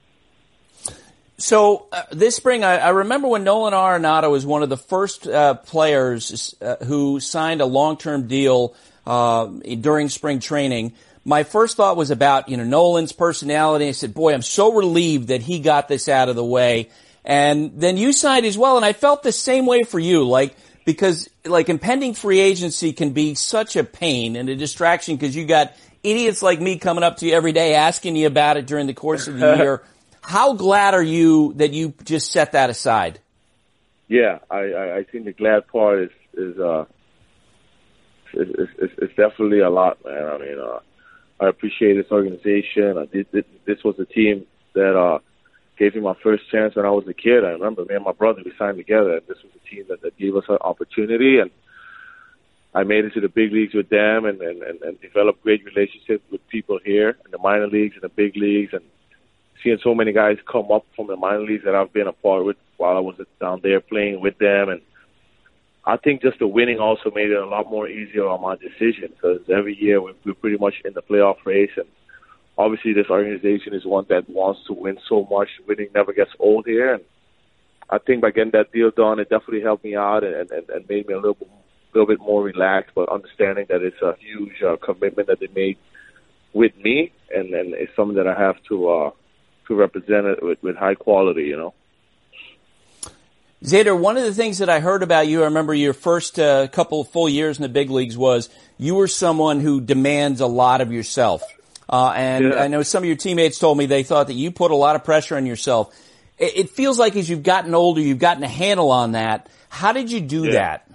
So uh, this spring, I, I remember when Nolan Arenado was one of the first uh, players uh, who signed a long-term deal uh, during spring training. My first thought was about, you know, Nolan's personality. I said, boy, I'm so relieved that he got this out of the way. And then you signed as well, and I felt the same way for you, like, because like impending free agency can be such a pain and a distraction because you got idiots like me coming up to you every day asking you about it during the course of the year. How glad are you that you just set that aside? Yeah, I, I, I think the glad part is is uh is, is, is definitely a lot, man. I mean, uh, I appreciate this organization. I did, this was a team that uh gave me my first chance when I was a kid. I remember me and my brother, we signed together, and this was a team that, that gave us an opportunity, and I made it to the big leagues with them and, and, and, and developed great relationships with people here in the minor leagues and the big leagues, and seeing so many guys come up from the minor leagues that I've been a part with while I was down there playing with them. And I think just the winning also made it a lot more easier on my decision because every year we're, we're pretty much in the playoff race, and obviously, this organization is one that wants to win so much. Winning never gets old here. And I think by getting that deal done, it definitely helped me out and, and, and made me a little bit, little bit more relaxed, but understanding that it's a huge uh, commitment that they made with me, and, and it's something that I have to uh, to represent it with, with high quality, you know. Xander, one of the things that I heard about you, I remember your first uh, couple of full years in the big leagues, was you were someone who demands a lot of yourself. Uh, and yeah. I know some of your teammates told me they thought that you put a lot of pressure on yourself. It, it feels like as you've gotten older, you've gotten a handle on that. How did you do yeah. that?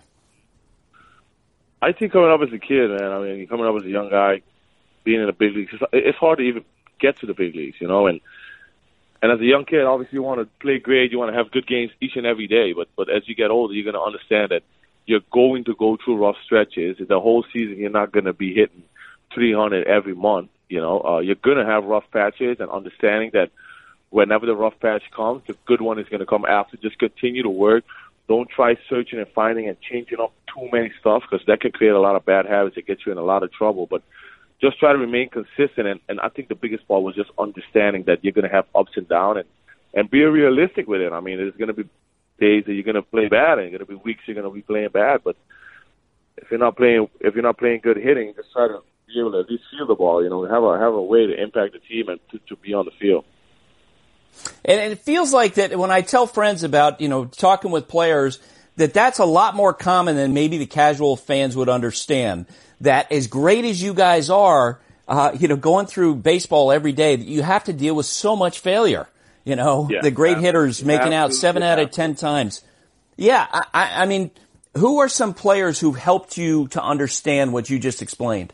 I think coming up as a kid, man, I mean, coming up as a young guy, being in the big leagues, it's hard to even get to the big leagues, you know, and and as a young kid, obviously you want to play great, you want to have good games each and every day, but, but as you get older, you're going to understand that you're going to go through rough stretches. The whole season, you're not going to be hitting three hundred every month. You know, uh, you're going to have rough patches, and understanding that whenever the rough patch comes, the good one is going to come after. Just continue to work. Don't try searching and finding and changing up too many stuff because that can create a lot of bad habits that get you in a lot of trouble. But just try to remain consistent, and, and I think the biggest part was just understanding that you're going to have ups and downs, and, and be realistic with it. I mean, there's going to be days that you're going to play bad, and there's going to be weeks you're going to be playing bad. But if you're not playing, if you're not playing good hitting, just try to be able to at least feel the ball, you know, have a have a way to impact the team and to, to be on the field. And, and it feels like that when I tell friends about, you know, talking with players, that that's a lot more common than maybe the casual fans would understand. That as great as you guys are, uh, you know, going through baseball every day, that you have to deal with so much failure. You know, yeah, the great hitters making out seven out of ten times. Yeah, I, I, I mean, who are some players who've helped you to understand what you just explained?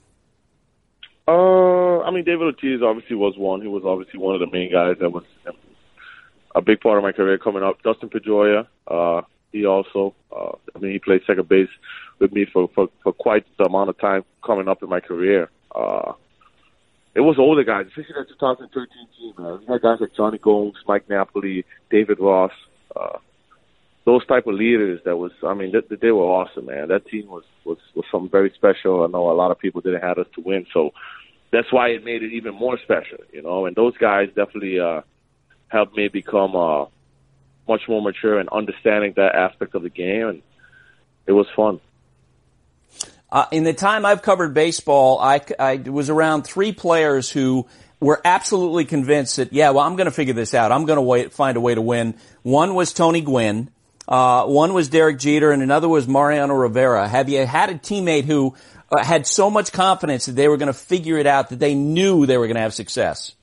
Uh, I mean, David Ortiz obviously was one. He was obviously one of the main guys that was a big part of my career coming up. Dustin Pedroia, uh, he also, uh, I mean, he played second base with me for, for, for quite the amount of time coming up in my career. Uh, it was older guys, especially that two thousand thirteen team, man. We had guys like Johnny Gomes, Mike Napoli, David Ross, uh, those type of leaders that was, I mean, they, they were awesome, man. That team was, was, was something very special. I know a lot of people didn't have us to win, so that's why it made it even more special, you know. And those guys definitely uh, helped me become uh, much more mature and understanding that aspect of the game, and it was fun. Uh, in the time I've covered baseball, I, I was around three players who were absolutely convinced that, yeah, well, I'm going to figure this out. I'm going to find a way to win. One was Tony Gwynn. Uh, one was Derek Jeter, and another was Mariano Rivera. Have you had a teammate who uh, had so much confidence that they were going to figure it out, that they knew they were going to have success?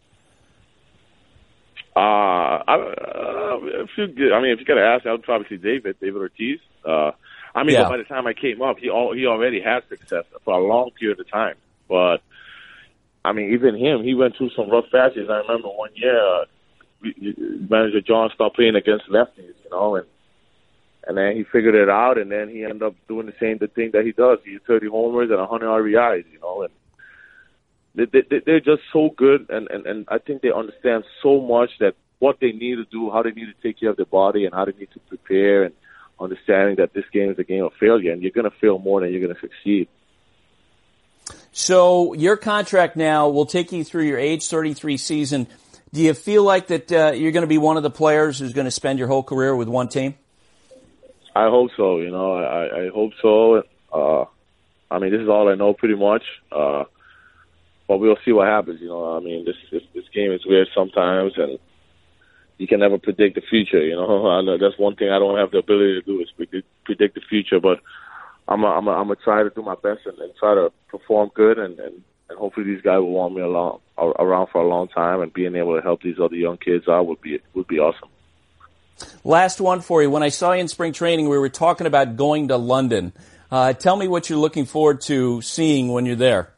Uh, I, uh, if you, I mean, if you got to ask, I would probably say David, David Ortiz. Uh, I mean, yeah. but by the time I came up, he all, he already had success for a long period of time. But I mean, even him, he went through some rough patches. I remember one year, uh, manager John stopped playing against lefties, you know, and and then he figured it out, and then he ended up doing the same the thing that he does. He had thirty homers and one hundred R B Is, you know, and they, they, they're just so good, and, and, and I think they understand so much that what they need to do, how they need to take care of their body, and how they need to prepare, and understanding that this game is a game of failure, and you're going to fail more than you're going to succeed. So your contract now will take you through your age thirty-three season. Do you feel like that uh, you're going to be one of the players who's going to spend your whole career with one team? I hope so. You know, I, I hope so. Uh, I mean, this is all I know pretty much. Uh, but we'll see what happens. You know, I mean, this this, this game is weird sometimes, and you can never predict the future. You know, I know that's one thing I don't have the ability to do, is predict, predict the future. But I'm a, I'm a, I'm gonna try to do my best and, and try to perform good, and, and, and hopefully these guys will want me along, around for a long time, and being able to help these other young kids out would be would be awesome. Last one for you. When I saw you in spring training, we were talking about going to London. Uh, tell me what you're looking forward to seeing when you're there.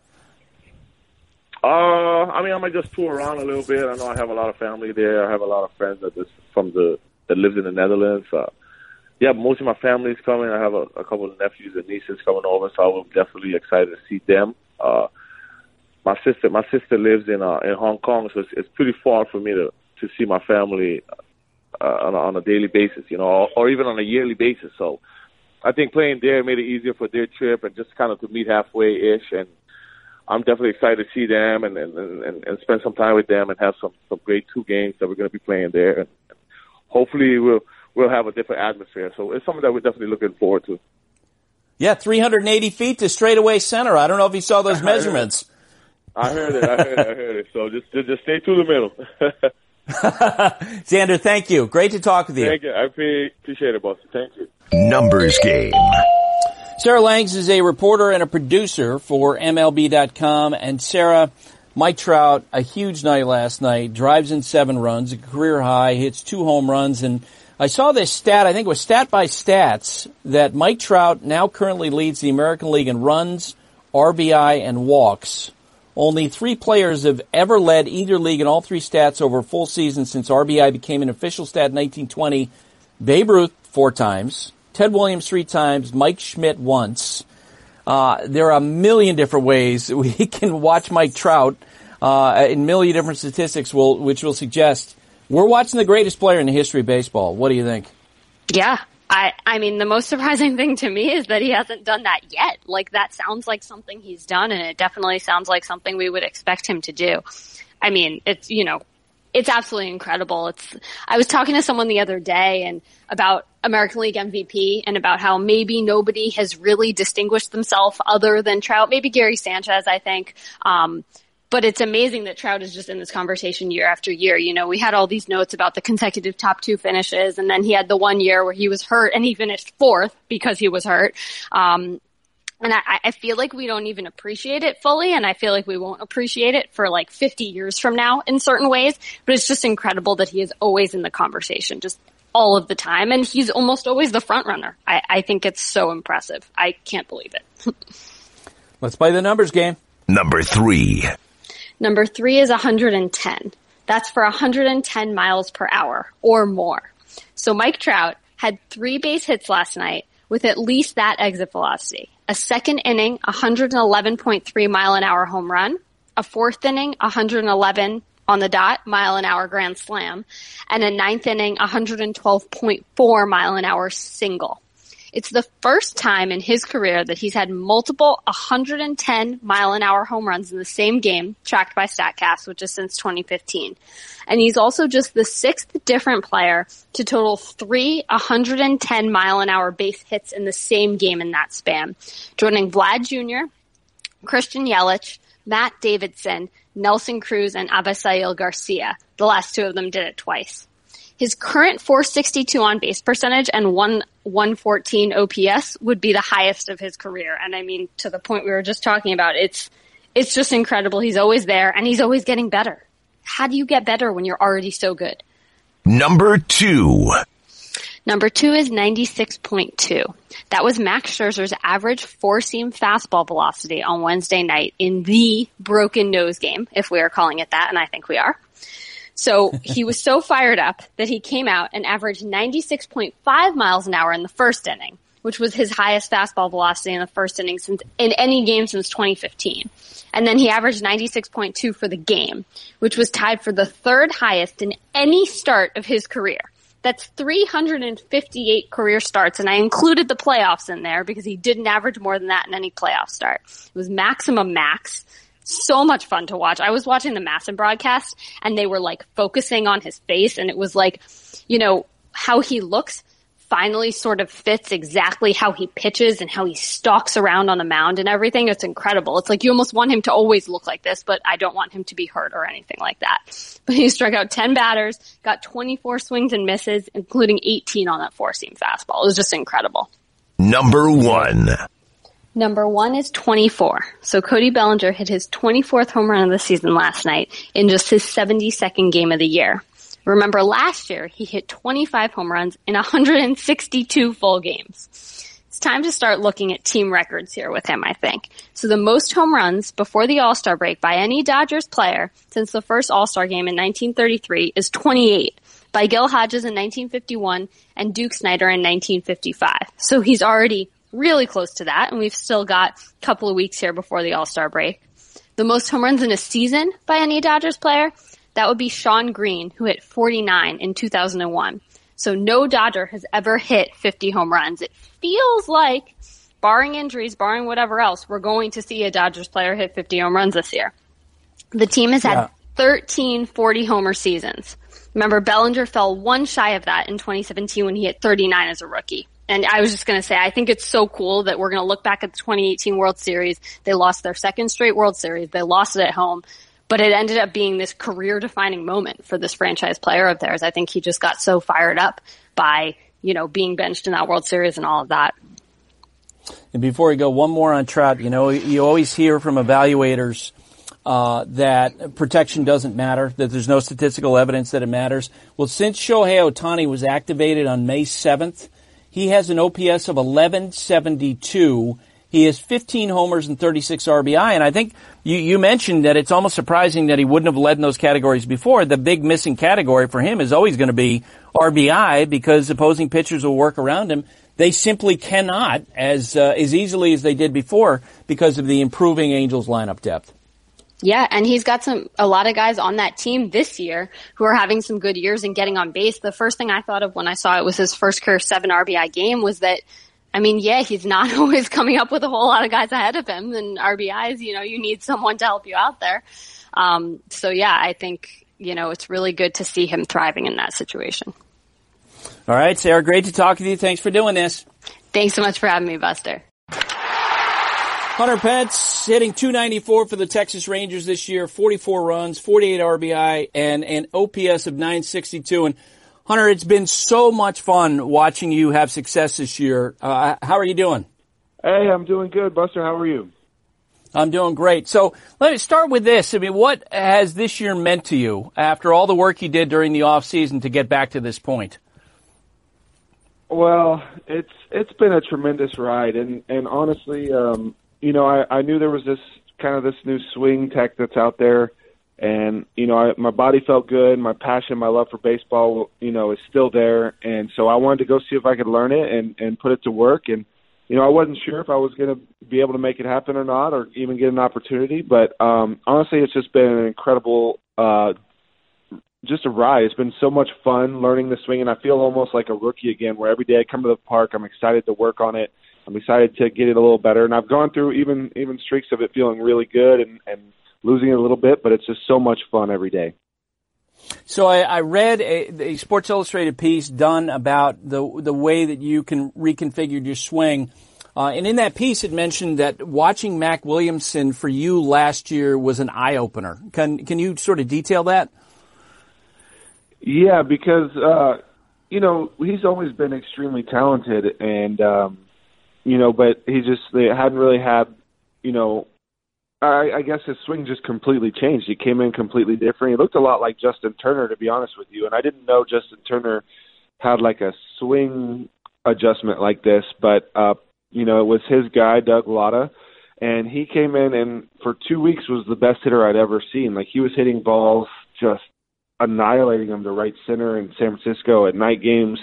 Uh, I mean, I might just tour around a little bit. I know I have a lot of family there. I have a lot of friends that is from the that lives in the Netherlands. Uh, yeah, most of my family is coming. I have a, a couple of nephews and nieces coming over, so I will definitely excited to see them. Uh, my sister, my sister lives in uh, in Hong Kong, so it's, it's pretty far for me to to see my family uh, on, a, on a daily basis, you know, or, or even on a yearly basis. So I think playing there made it easier for their trip and just kind of to meet halfway ish. And I'm definitely excited to see them and, and, and, and spend some time with them and have some, some great two games that we're going to be playing there. And hopefully we'll we'll have a different atmosphere. So it's something that we're definitely looking forward to. Yeah, three hundred eighty feet to straightaway center. I don't know if you saw those measurements. I heard it. I heard it. I heard it. So just just, just stay through the middle. Xander, thank you. Great to talk with you. Thank you. I appreciate it, boss. Thank you. Numbers game. Sarah Langs is a reporter and a producer for M L B dot com. And Sarah, Mike Trout, a huge night last night, drives in seven runs, a career high, hits two home runs. And I saw this stat, I think it was Stat by Stats, that Mike Trout now currently leads the American League in runs, R B I, and walks. Only three players have ever led either league in all three stats over a full season since R B I became an official stat in nineteen twenty. Babe Ruth four times, Ted Williams three times, Mike Schmidt once. Uh, there are a million different ways we can watch Mike Trout, uh, in a million different statistics will, which will suggest we're watching the greatest player in the history of baseball. What do you think? Yeah. I, I mean, the most surprising thing to me is that he hasn't done that yet. Like, that sounds like something he's done, and it definitely sounds like something we would expect him to do. I mean, it's, you know, it's absolutely incredible. It's, I was talking to someone the other day and about American League M V P and about how maybe nobody has really distinguished themselves other than Trout. Maybe Gary Sanchez, I think. Um, But it's amazing that Trout is just in this conversation year after year. You know, we had all these notes about the consecutive top two finishes, and then he had the one year where he was hurt and he finished fourth because he was hurt. Um, and I, I feel like we don't even appreciate it fully, and I feel like we won't appreciate it for like fifty years from now in certain ways. But it's just incredible that he is always in the conversation, just all of the time. And he's almost always the front runner. I, I think it's so impressive. I can't believe it. Let's play the numbers game. Number three. Number three is one hundred ten. That's for one hundred ten miles per hour or more. So Mike Trout had three base hits last night with at least that exit velocity. A second inning, one hundred eleven point three mile an hour home run, a a fourth inning, one hundred eleven on the dot, mile an hour grand slam, and a ninth inning, one hundred twelve point four mile an hour single. It's the first time in his career that he's had multiple one hundred ten mile an hour home runs in the same game, tracked by StatCast, which is since twenty fifteen. And he's also just the sixth different player to total three one hundred ten mile an hour base hits in the same game in that span, joining Vlad Junior, Christian Yelich, Matt Davidson, Nelson Cruz, and Avisail Garcia. The last two of them did it twice. His current four sixty-two on base percentage and one fourteen O P S would be the highest of his career. And I mean, to the point we were just talking about, it's, it's just incredible. He's always there and he's always getting better. How do you get better when you're already so good? Number two. Number two is ninety-six point two. That was Max Scherzer's average four-seam fastball velocity on Wednesday night in the broken nose game, if we are calling it that, and I think we are. So he was so fired up that he came out and averaged ninety-six point five miles an hour in the first inning, which was his highest fastball velocity in the first inning since in any game since twenty fifteen. And then he averaged ninety-six point two for the game, which was tied for the third highest in any start of his career. That's three hundred fifty-eight career starts, and I included the playoffs in there because he didn't average more than that in any playoff start. It was maximum max. So much fun to watch. I was watching the Masson broadcast, and they were, like, focusing on his face, and it was like, you know, how he looks finally sort of fits exactly how he pitches and how he stalks around on the mound and everything. It's incredible. It's like you almost want him to always look like this, but I don't want him to be hurt or anything like that. But he struck out ten batters, got twenty-four swings and misses, including eighteen on that four-seam fastball. It was just incredible. Number one. Number one is twenty-four. So Cody Bellinger hit his twenty-fourth home run of the season last night in just his seventy-second game of the year. Remember last year, he hit twenty-five home runs in one hundred sixty-two full games. It's time to start looking at team records here with him, I think. So the most home runs before the All-Star break by any Dodgers player since the first All-Star game in nineteen thirty-three is twenty-eight, by Gil Hodges in nineteen fifty-one and Duke Snider in nineteen fifty-five. So he's already really close to that, and we've still got a couple of weeks here before the All-Star break. The most home runs in a season by any Dodgers player, that would be Shawn Green, who hit forty-nine in two thousand one. So no Dodger has ever hit fifty home runs. It feels like, barring injuries, barring whatever else, we're going to see a Dodgers player hit fifty home runs this year. The team has had yeah. thirteen forty-homer seasons. Remember, Bellinger fell one shy of that in twenty seventeen when he hit thirty-nine as a rookie. And I was just going to say, I think it's so cool that we're going to look back at the twenty eighteen World Series. They lost their second straight World Series. They lost it at home. But it ended up being this career-defining moment for this franchise player of theirs. I think he just got so fired up by, you know, being benched in that World Series and all of that. And before we go, one more on Trout. You know, you always hear from evaluators uh that protection doesn't matter, that there's no statistical evidence that it matters. Well, since Shohei Ohtani was activated on May seventh, he has an O P S of eleven seventy-two. He has fifteen homers and thirty-six R B I, and I think you, you mentioned that it's almost surprising that he wouldn't have led in those categories before. The big missing category for him is always going to be R B I because opposing pitchers will work around him. They simply cannot as uh, as easily as they did before because of the improving Angels lineup depth. Yeah, and he's got some a lot of guys on that team this year who are having some good years and getting on base. The first thing I thought of when I saw it was his first career seven R B I game was that, I mean, yeah, he's not always coming up with a whole lot of guys ahead of him. And R B Is, you know, you need someone to help you out there. Um, so, yeah, I think, you know, it's really good to see him thriving in that situation. All right, Sarah, great to talk with you. Thanks for doing this. Thanks so much for having me, Buster. Hunter Pence hitting two ninety-four for the Texas Rangers this year, forty-four runs, forty-eight R B I, and an O P S of nine sixty-two. And Hunter, it's been so much fun watching you have success this year. Uh, how are you doing? Hey, I'm doing good, Buster. How are you? I'm doing great. So let me start with this. I mean, what has this year meant to you after all the work you did during the off season to get back to this point? Well, it's it's been a tremendous ride, and and honestly, um, you know, I, I knew there was this kind of this new swing tech that's out there. And, you know, I, my body felt good. My passion, my love for baseball, you know, is still there. And so I wanted to go see if I could learn it and, and put it to work. And, you know, I wasn't sure if I was going to be able to make it happen or not, or even get an opportunity. But um, honestly, it's just been an incredible, uh, just a ride. It's been so much fun learning the swing, and I feel almost like a rookie again, where every day I come to the park, I'm excited to work on it. I'm excited to get it a little better. And I've gone through even even streaks of it feeling really good and, and losing it a little bit, but it's just so much fun every day. So I, I read a, a Sports Illustrated piece done about the the way that you can reconfigure your swing. Uh, and in that piece, it mentioned that watching Mac Williamson for you last year was an eye-opener. Can can you sort of detail that? Yeah, because, uh, you know, he's always been extremely talented, and, um, you know, but he just they hadn't really had, you know, I, I guess his swing just completely changed. He came in completely different. He looked a lot like Justin Turner, to be honest with you, and I didn't know Justin Turner had like a swing adjustment like this, but, uh, you know, it was his guy, Doug Latta, and he came in and for two weeks was the best hitter I'd ever seen. Like, he was hitting balls just annihilating them to right center in San Francisco at night games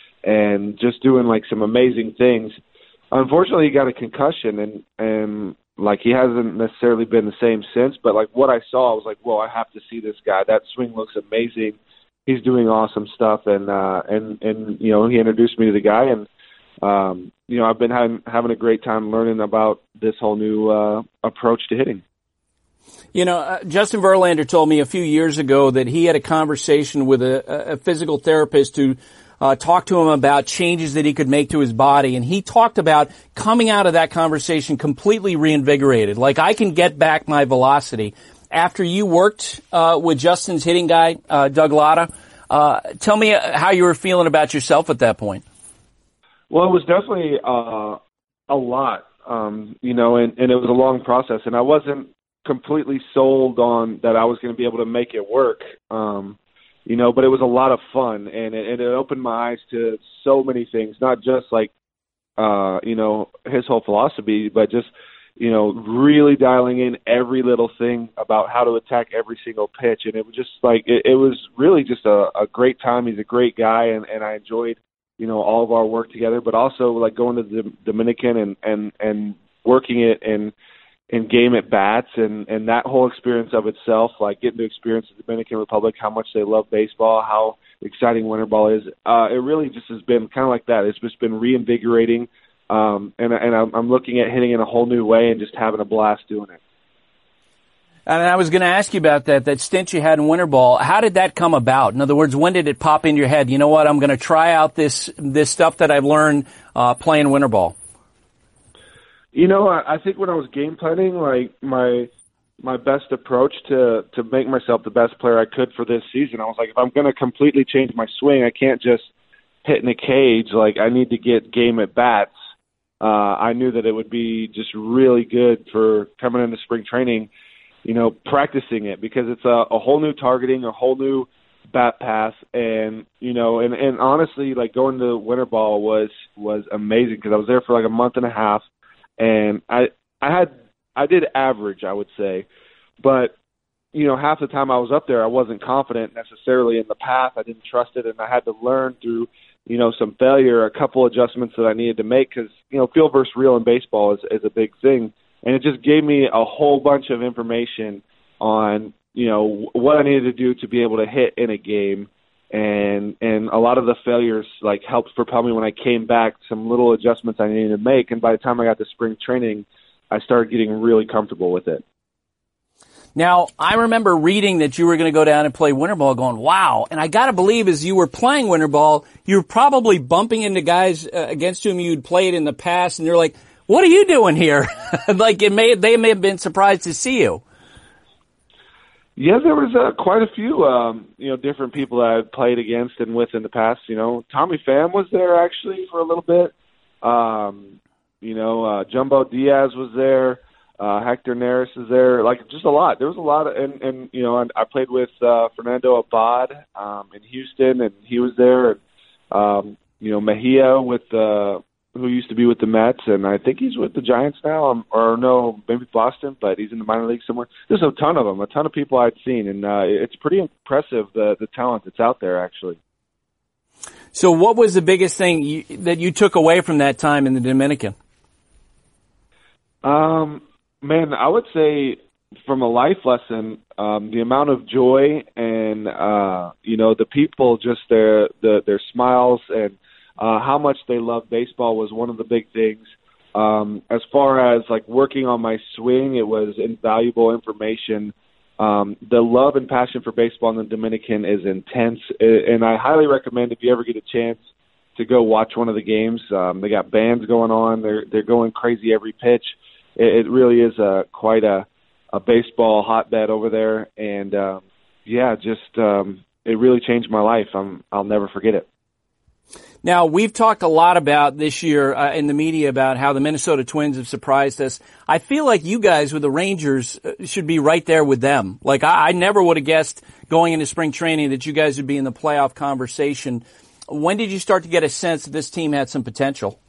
and just doing like some amazing things. Unfortunately, he got a concussion and, and like he hasn't necessarily been the same since, but like what I saw, I was like, whoa, I have to see this guy. That swing looks amazing. He's doing awesome stuff. And, uh, and, and, you know, he introduced me to the guy and, um, you know, I've been having, having a great time learning about this whole new, uh, approach to hitting. You know, uh, Justin Verlander told me a few years ago that he had a conversation with a, a physical therapist who uh, talked to him about changes that he could make to his body. And he talked about coming out of that conversation completely reinvigorated. Like, I can get back my velocity. After you worked uh, with Justin's hitting guy, uh, Doug Latta, uh, tell me how you were feeling about yourself at that point. Well, it was definitely uh, a lot, um, you know, and, and it was a long process. And I wasn't completely sold on that I was going to be able to make it work, um, you know, but it was a lot of fun, and it, and it opened my eyes to so many things, not just like, uh, you know, his whole philosophy, but just, you know, really dialing in every little thing about how to attack every single pitch. And it was just like, it, it was really just a, a great time. He's a great guy, and, and I enjoyed, you know, all of our work together, but also like going to the Dominican and, and, and working it and, and game at bats and, and that whole experience of itself, like getting to experience the Dominican Republic, how much they love baseball, how exciting winter ball is. Uh, it really just has been kind of like that. It's just been reinvigorating. Um, and, and I'm, I'm looking at hitting in a whole new way and just having a blast doing it. And I was going to ask you about that, that stint you had in winter ball. How did that come about? In other words, when did it pop in your head? You know what? I'm going to try out this, this stuff that I've learned, uh, playing winter ball. You know, I, I think when I was game planning, like my my best approach to to make myself the best player I could for this season, I was like, if I'm going to completely change my swing, I can't just hit in a cage. Like, I need to get game at bats. Uh, I knew that it would be just really good for coming into spring training, you know, practicing it, because it's a, a whole new targeting, a whole new bat path, and you know, and, and honestly, like going to winter ball was was amazing because I was there for like a month and a half. And I, I had, I did average, I would say, but you know, half the time I was up there, I wasn't confident necessarily in the path. I didn't trust it, and I had to learn through, you know, some failure, a couple adjustments that I needed to make because, you know, field versus real in baseball is, is a big thing, and it just gave me a whole bunch of information on, you know, what I needed to do to be able to hit in a game. And and a lot of the failures like helped propel me when I came back, some little adjustments I needed to make. And by the time I got to spring training, I started getting really comfortable with it. Now, I remember reading that you were going to go down and play winter ball going, wow. And I got to believe as you were playing winter ball, you were probably bumping into guys uh, against whom you'd played in the past. And you're like, what are you doing here? Like it may, they may have been surprised to see you. Yeah, there was uh, quite a few, um, you know, different people that I've played against and with in the past. You know, Tommy Pham was there actually for a little bit. Um, you know, uh, Jumbo Diaz was there. Uh, Hector Neris is there. Like, just a lot. There was a lot of, and, and you know, and I played with uh, Fernando Abad um, in Houston, and he was there. And, um, you know, Mejia with uh, who used to be with the Mets, and I think he's with the Giants now, um, or no, maybe Boston, but he's in the minor league somewhere. There's a ton of them, a ton of people I'd seen, and uh, it's pretty impressive, the the talent that's out there, actually. So what was the biggest thing you, that you took away from that time in the Dominican? Um, man, I would say from a life lesson, um, the amount of joy and, uh, you know, the people, just their, the, their smiles and, uh, how much they love baseball was one of the big things. Um, as far as like working on my swing, it was invaluable information. Um, the love and passion for baseball in the Dominican is intense, and I highly recommend if you ever get a chance to go watch one of the games. Um, they got bands going on; they're they're going crazy every pitch. It, it really is a quite a, a baseball hotbed over there, and um, yeah, just um, it really changed my life. I'm I'll never forget it. Now, we've talked a lot about this year uh, in the media about how the Minnesota Twins have surprised us. I feel like you guys with the Rangers should be right there with them. Like, I, I never would have guessed going into spring training that you guys would be in the playoff conversation. When did you start to get a sense that this team had some potential?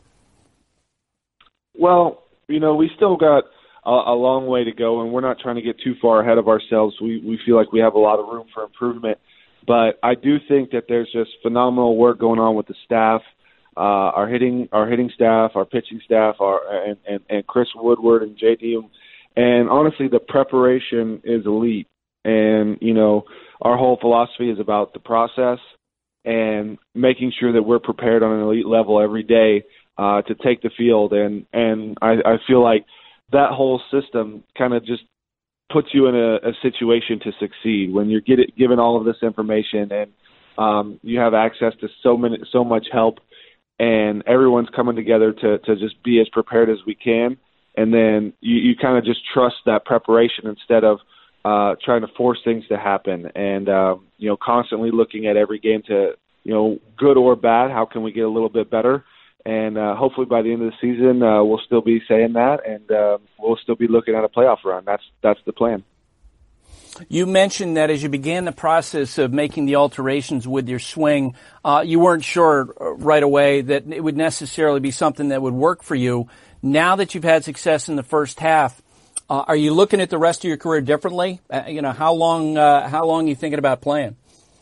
Well, you know, we still got a, a long way to go, and we're not trying to get too far ahead of ourselves. We, we feel like we have a lot of room for improvement. But I do think that there's just phenomenal work going on with the staff, uh, our hitting, our hitting staff, our pitching staff, our and, and, and Chris Woodward and J D. And honestly, the preparation is elite. And you know, our whole philosophy is about the process and making sure that we're prepared on an elite level every day uh, to take the field. And and I, I feel like that whole system kind of just puts you in a, a situation to succeed when you're get it, given all of this information and um, you have access to so many, so much help, and everyone's coming together to, to just be as prepared as we can. And then you, you kind of just trust that preparation instead of uh, trying to force things to happen. And, uh, you know, constantly looking at every game to, you know, good or bad, how can we get a little bit better? And uh, hopefully by the end of the season, uh, we'll still be saying that, and uh, we'll still be looking at a playoff run. That's that's the plan. You mentioned that as you began the process of making the alterations with your swing, uh, you weren't sure right away that it would necessarily be something that would work for you. Now that you've had success in the first half, uh, are you looking at the rest of your career differently? Uh, you know, how long uh, how long are you thinking about playing?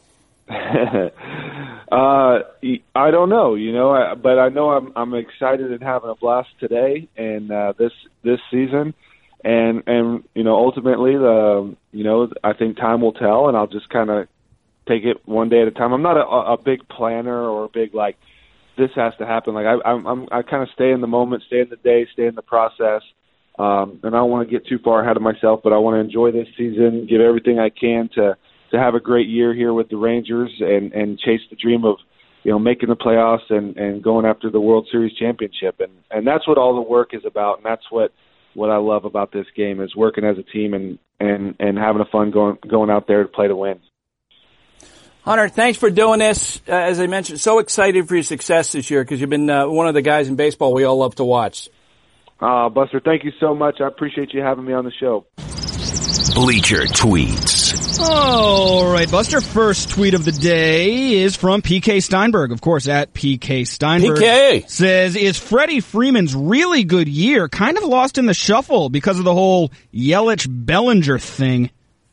Uh, I don't know, you know, I, but I know I'm I'm excited and having a blast today and uh, this this season, and and you know, ultimately the you know I think time will tell, and I'll just kind of take it one day at a time. I'm not a, a big planner or a big like this has to happen. Like I I'm, I'm I kind of stay in the moment, stay in the day, stay in the process, um, and I don't want to get too far ahead of myself, but I want to enjoy this season, give everything I can to. to have a great year here with the Rangers and, and chase the dream of, you know, making the playoffs and, and going after the World Series championship. And, and that's what all the work is about. And that's what, what I love about this game is working as a team and, and, and having a fun going, going out there to play to win. Hunter, thanks for doing this. Uh, as I mentioned, so excited for your success this year because you've been uh, one of the guys in baseball we all love to watch. Uh, Buster, thank you so much. I appreciate you having me on the show. Bleacher Tweets. All right, Buster. First tweet of the day is from P K Steinberg, of course, at P K Steinberg. P K says, is Freddie Freeman's really good year kind of lost in the shuffle because of the whole Yelich-Bellinger thing?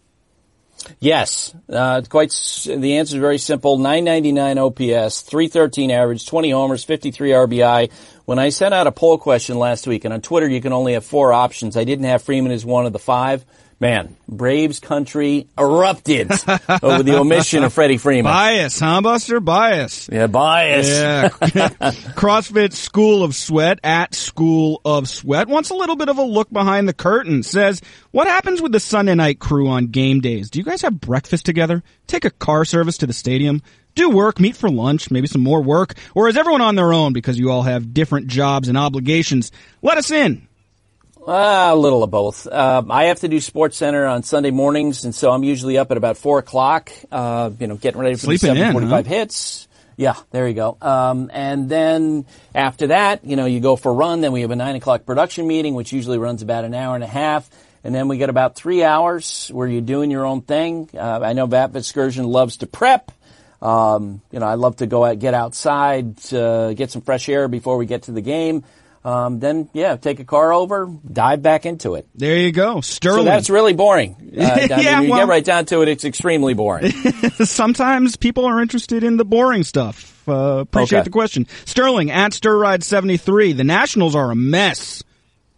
Yes. Uh, quite, the answer is very simple. nine ninety-nine O P S, three thirteen average, twenty homers, fifty-three R B I. When I sent out a poll question last week, and on Twitter you can only have four options, I didn't have Freeman as one of the five. Man, Braves country erupted over the omission of Freddie Freeman. Bias, huh, Buster? Bias. Yeah, bias. Yeah. CrossFit School of Sweat, at School of Sweat, wants a little bit of a look behind the curtain. Says, what happens with the Sunday night crew on game days? Do you guys have breakfast together? Take a car service to the stadium? Do work, meet for lunch, maybe some more work? Or is everyone on their own because you all have different jobs and obligations? Let us in. Uh, a little of both. Uh, I have to do Sports Center on Sunday mornings, and so I'm usually up at about four o'clock, uh, you know, getting ready for Sleeping the seven forty-five in, huh? hits. Yeah, there you go. Um, and then after that, you know, you go for a run, then we have a nine o'clock production meeting, which usually runs about an hour and a half. And then we get about three hours where you're doing your own thing. Uh, I know Bat Excursion loves to prep. Um, you know, I love to go out, get outside, uh, get some fresh air before we get to the game. Um, then, yeah, take a car over, dive back into it. There you go. Sterling. So that's really boring. Uh, I mean, yeah, when you well, get right down to it, it's extremely boring. Sometimes people are interested in the boring stuff. Uh, appreciate Okay. the question. Sterling, at StirRide seventy-three. The Nationals are a mess.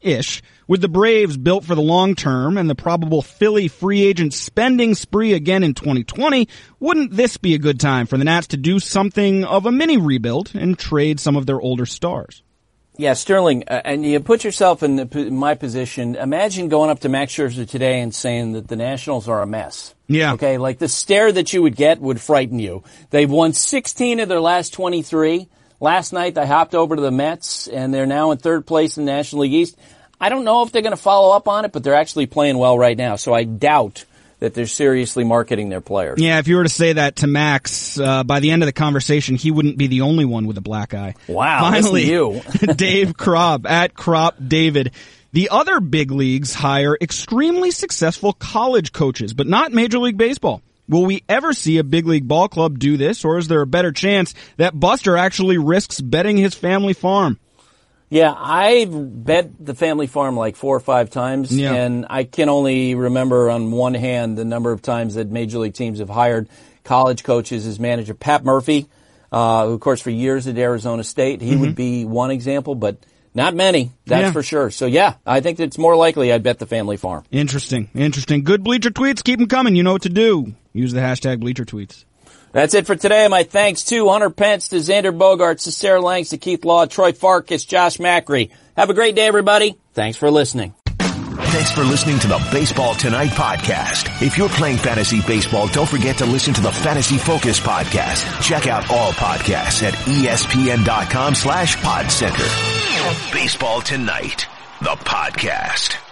ish. With the Braves built for the long term and the probable Philly free agent spending spree again in twenty twenty, wouldn't this be a good time for the Nats to do something of a mini rebuild and trade some of their older stars? Yeah, Sterling, uh, and you put yourself in, the, in my position. Imagine going up to Max Scherzer today and saying that the Nationals are a mess. Yeah. Okay, like the stare that you would get would frighten you. They've won sixteen of their last twenty-three. Last night they hopped over to the Mets, and they're now in third place in the National League East. I don't know if they're going to follow up on it, but they're actually playing well right now, so I doubt that they're seriously marketing their players. Yeah, if you were to say that to Max, uh, by the end of the conversation, he wouldn't be the only one with a black eye. Wow, finally, you. Dave Kropp, at Kropp David. The other big leagues hire extremely successful college coaches, but not Major League Baseball. Will we ever see a big league ball club do this, or is there a better chance that Buster actually risks betting his family farm? Yeah, I've bet the family farm like four or five times, yeah. and I can only remember on one hand the number of times that major league teams have hired college coaches as manager. Pat Murphy, uh, who of course for years at Arizona State, he mm-hmm. would be one example, but not many, that's yeah. for sure. So yeah, I think it's more likely I'd bet the family farm. Interesting, interesting. Good Bleacher Tweets, keep them coming. You know what to do. Use the hashtag Bleacher Tweets. That's it for today. My thanks to Hunter Pence, to Xander Bogaerts, to Sarah Langs, to Keith Law, Troy Farkas, Josh Macri. Have a great day, everybody. Thanks for listening. Thanks for listening to the Baseball Tonight podcast. If you're playing fantasy baseball, don't forget to listen to the Fantasy Focus podcast. Check out all podcasts at espn.com slash pod center. Baseball Tonight, the podcast.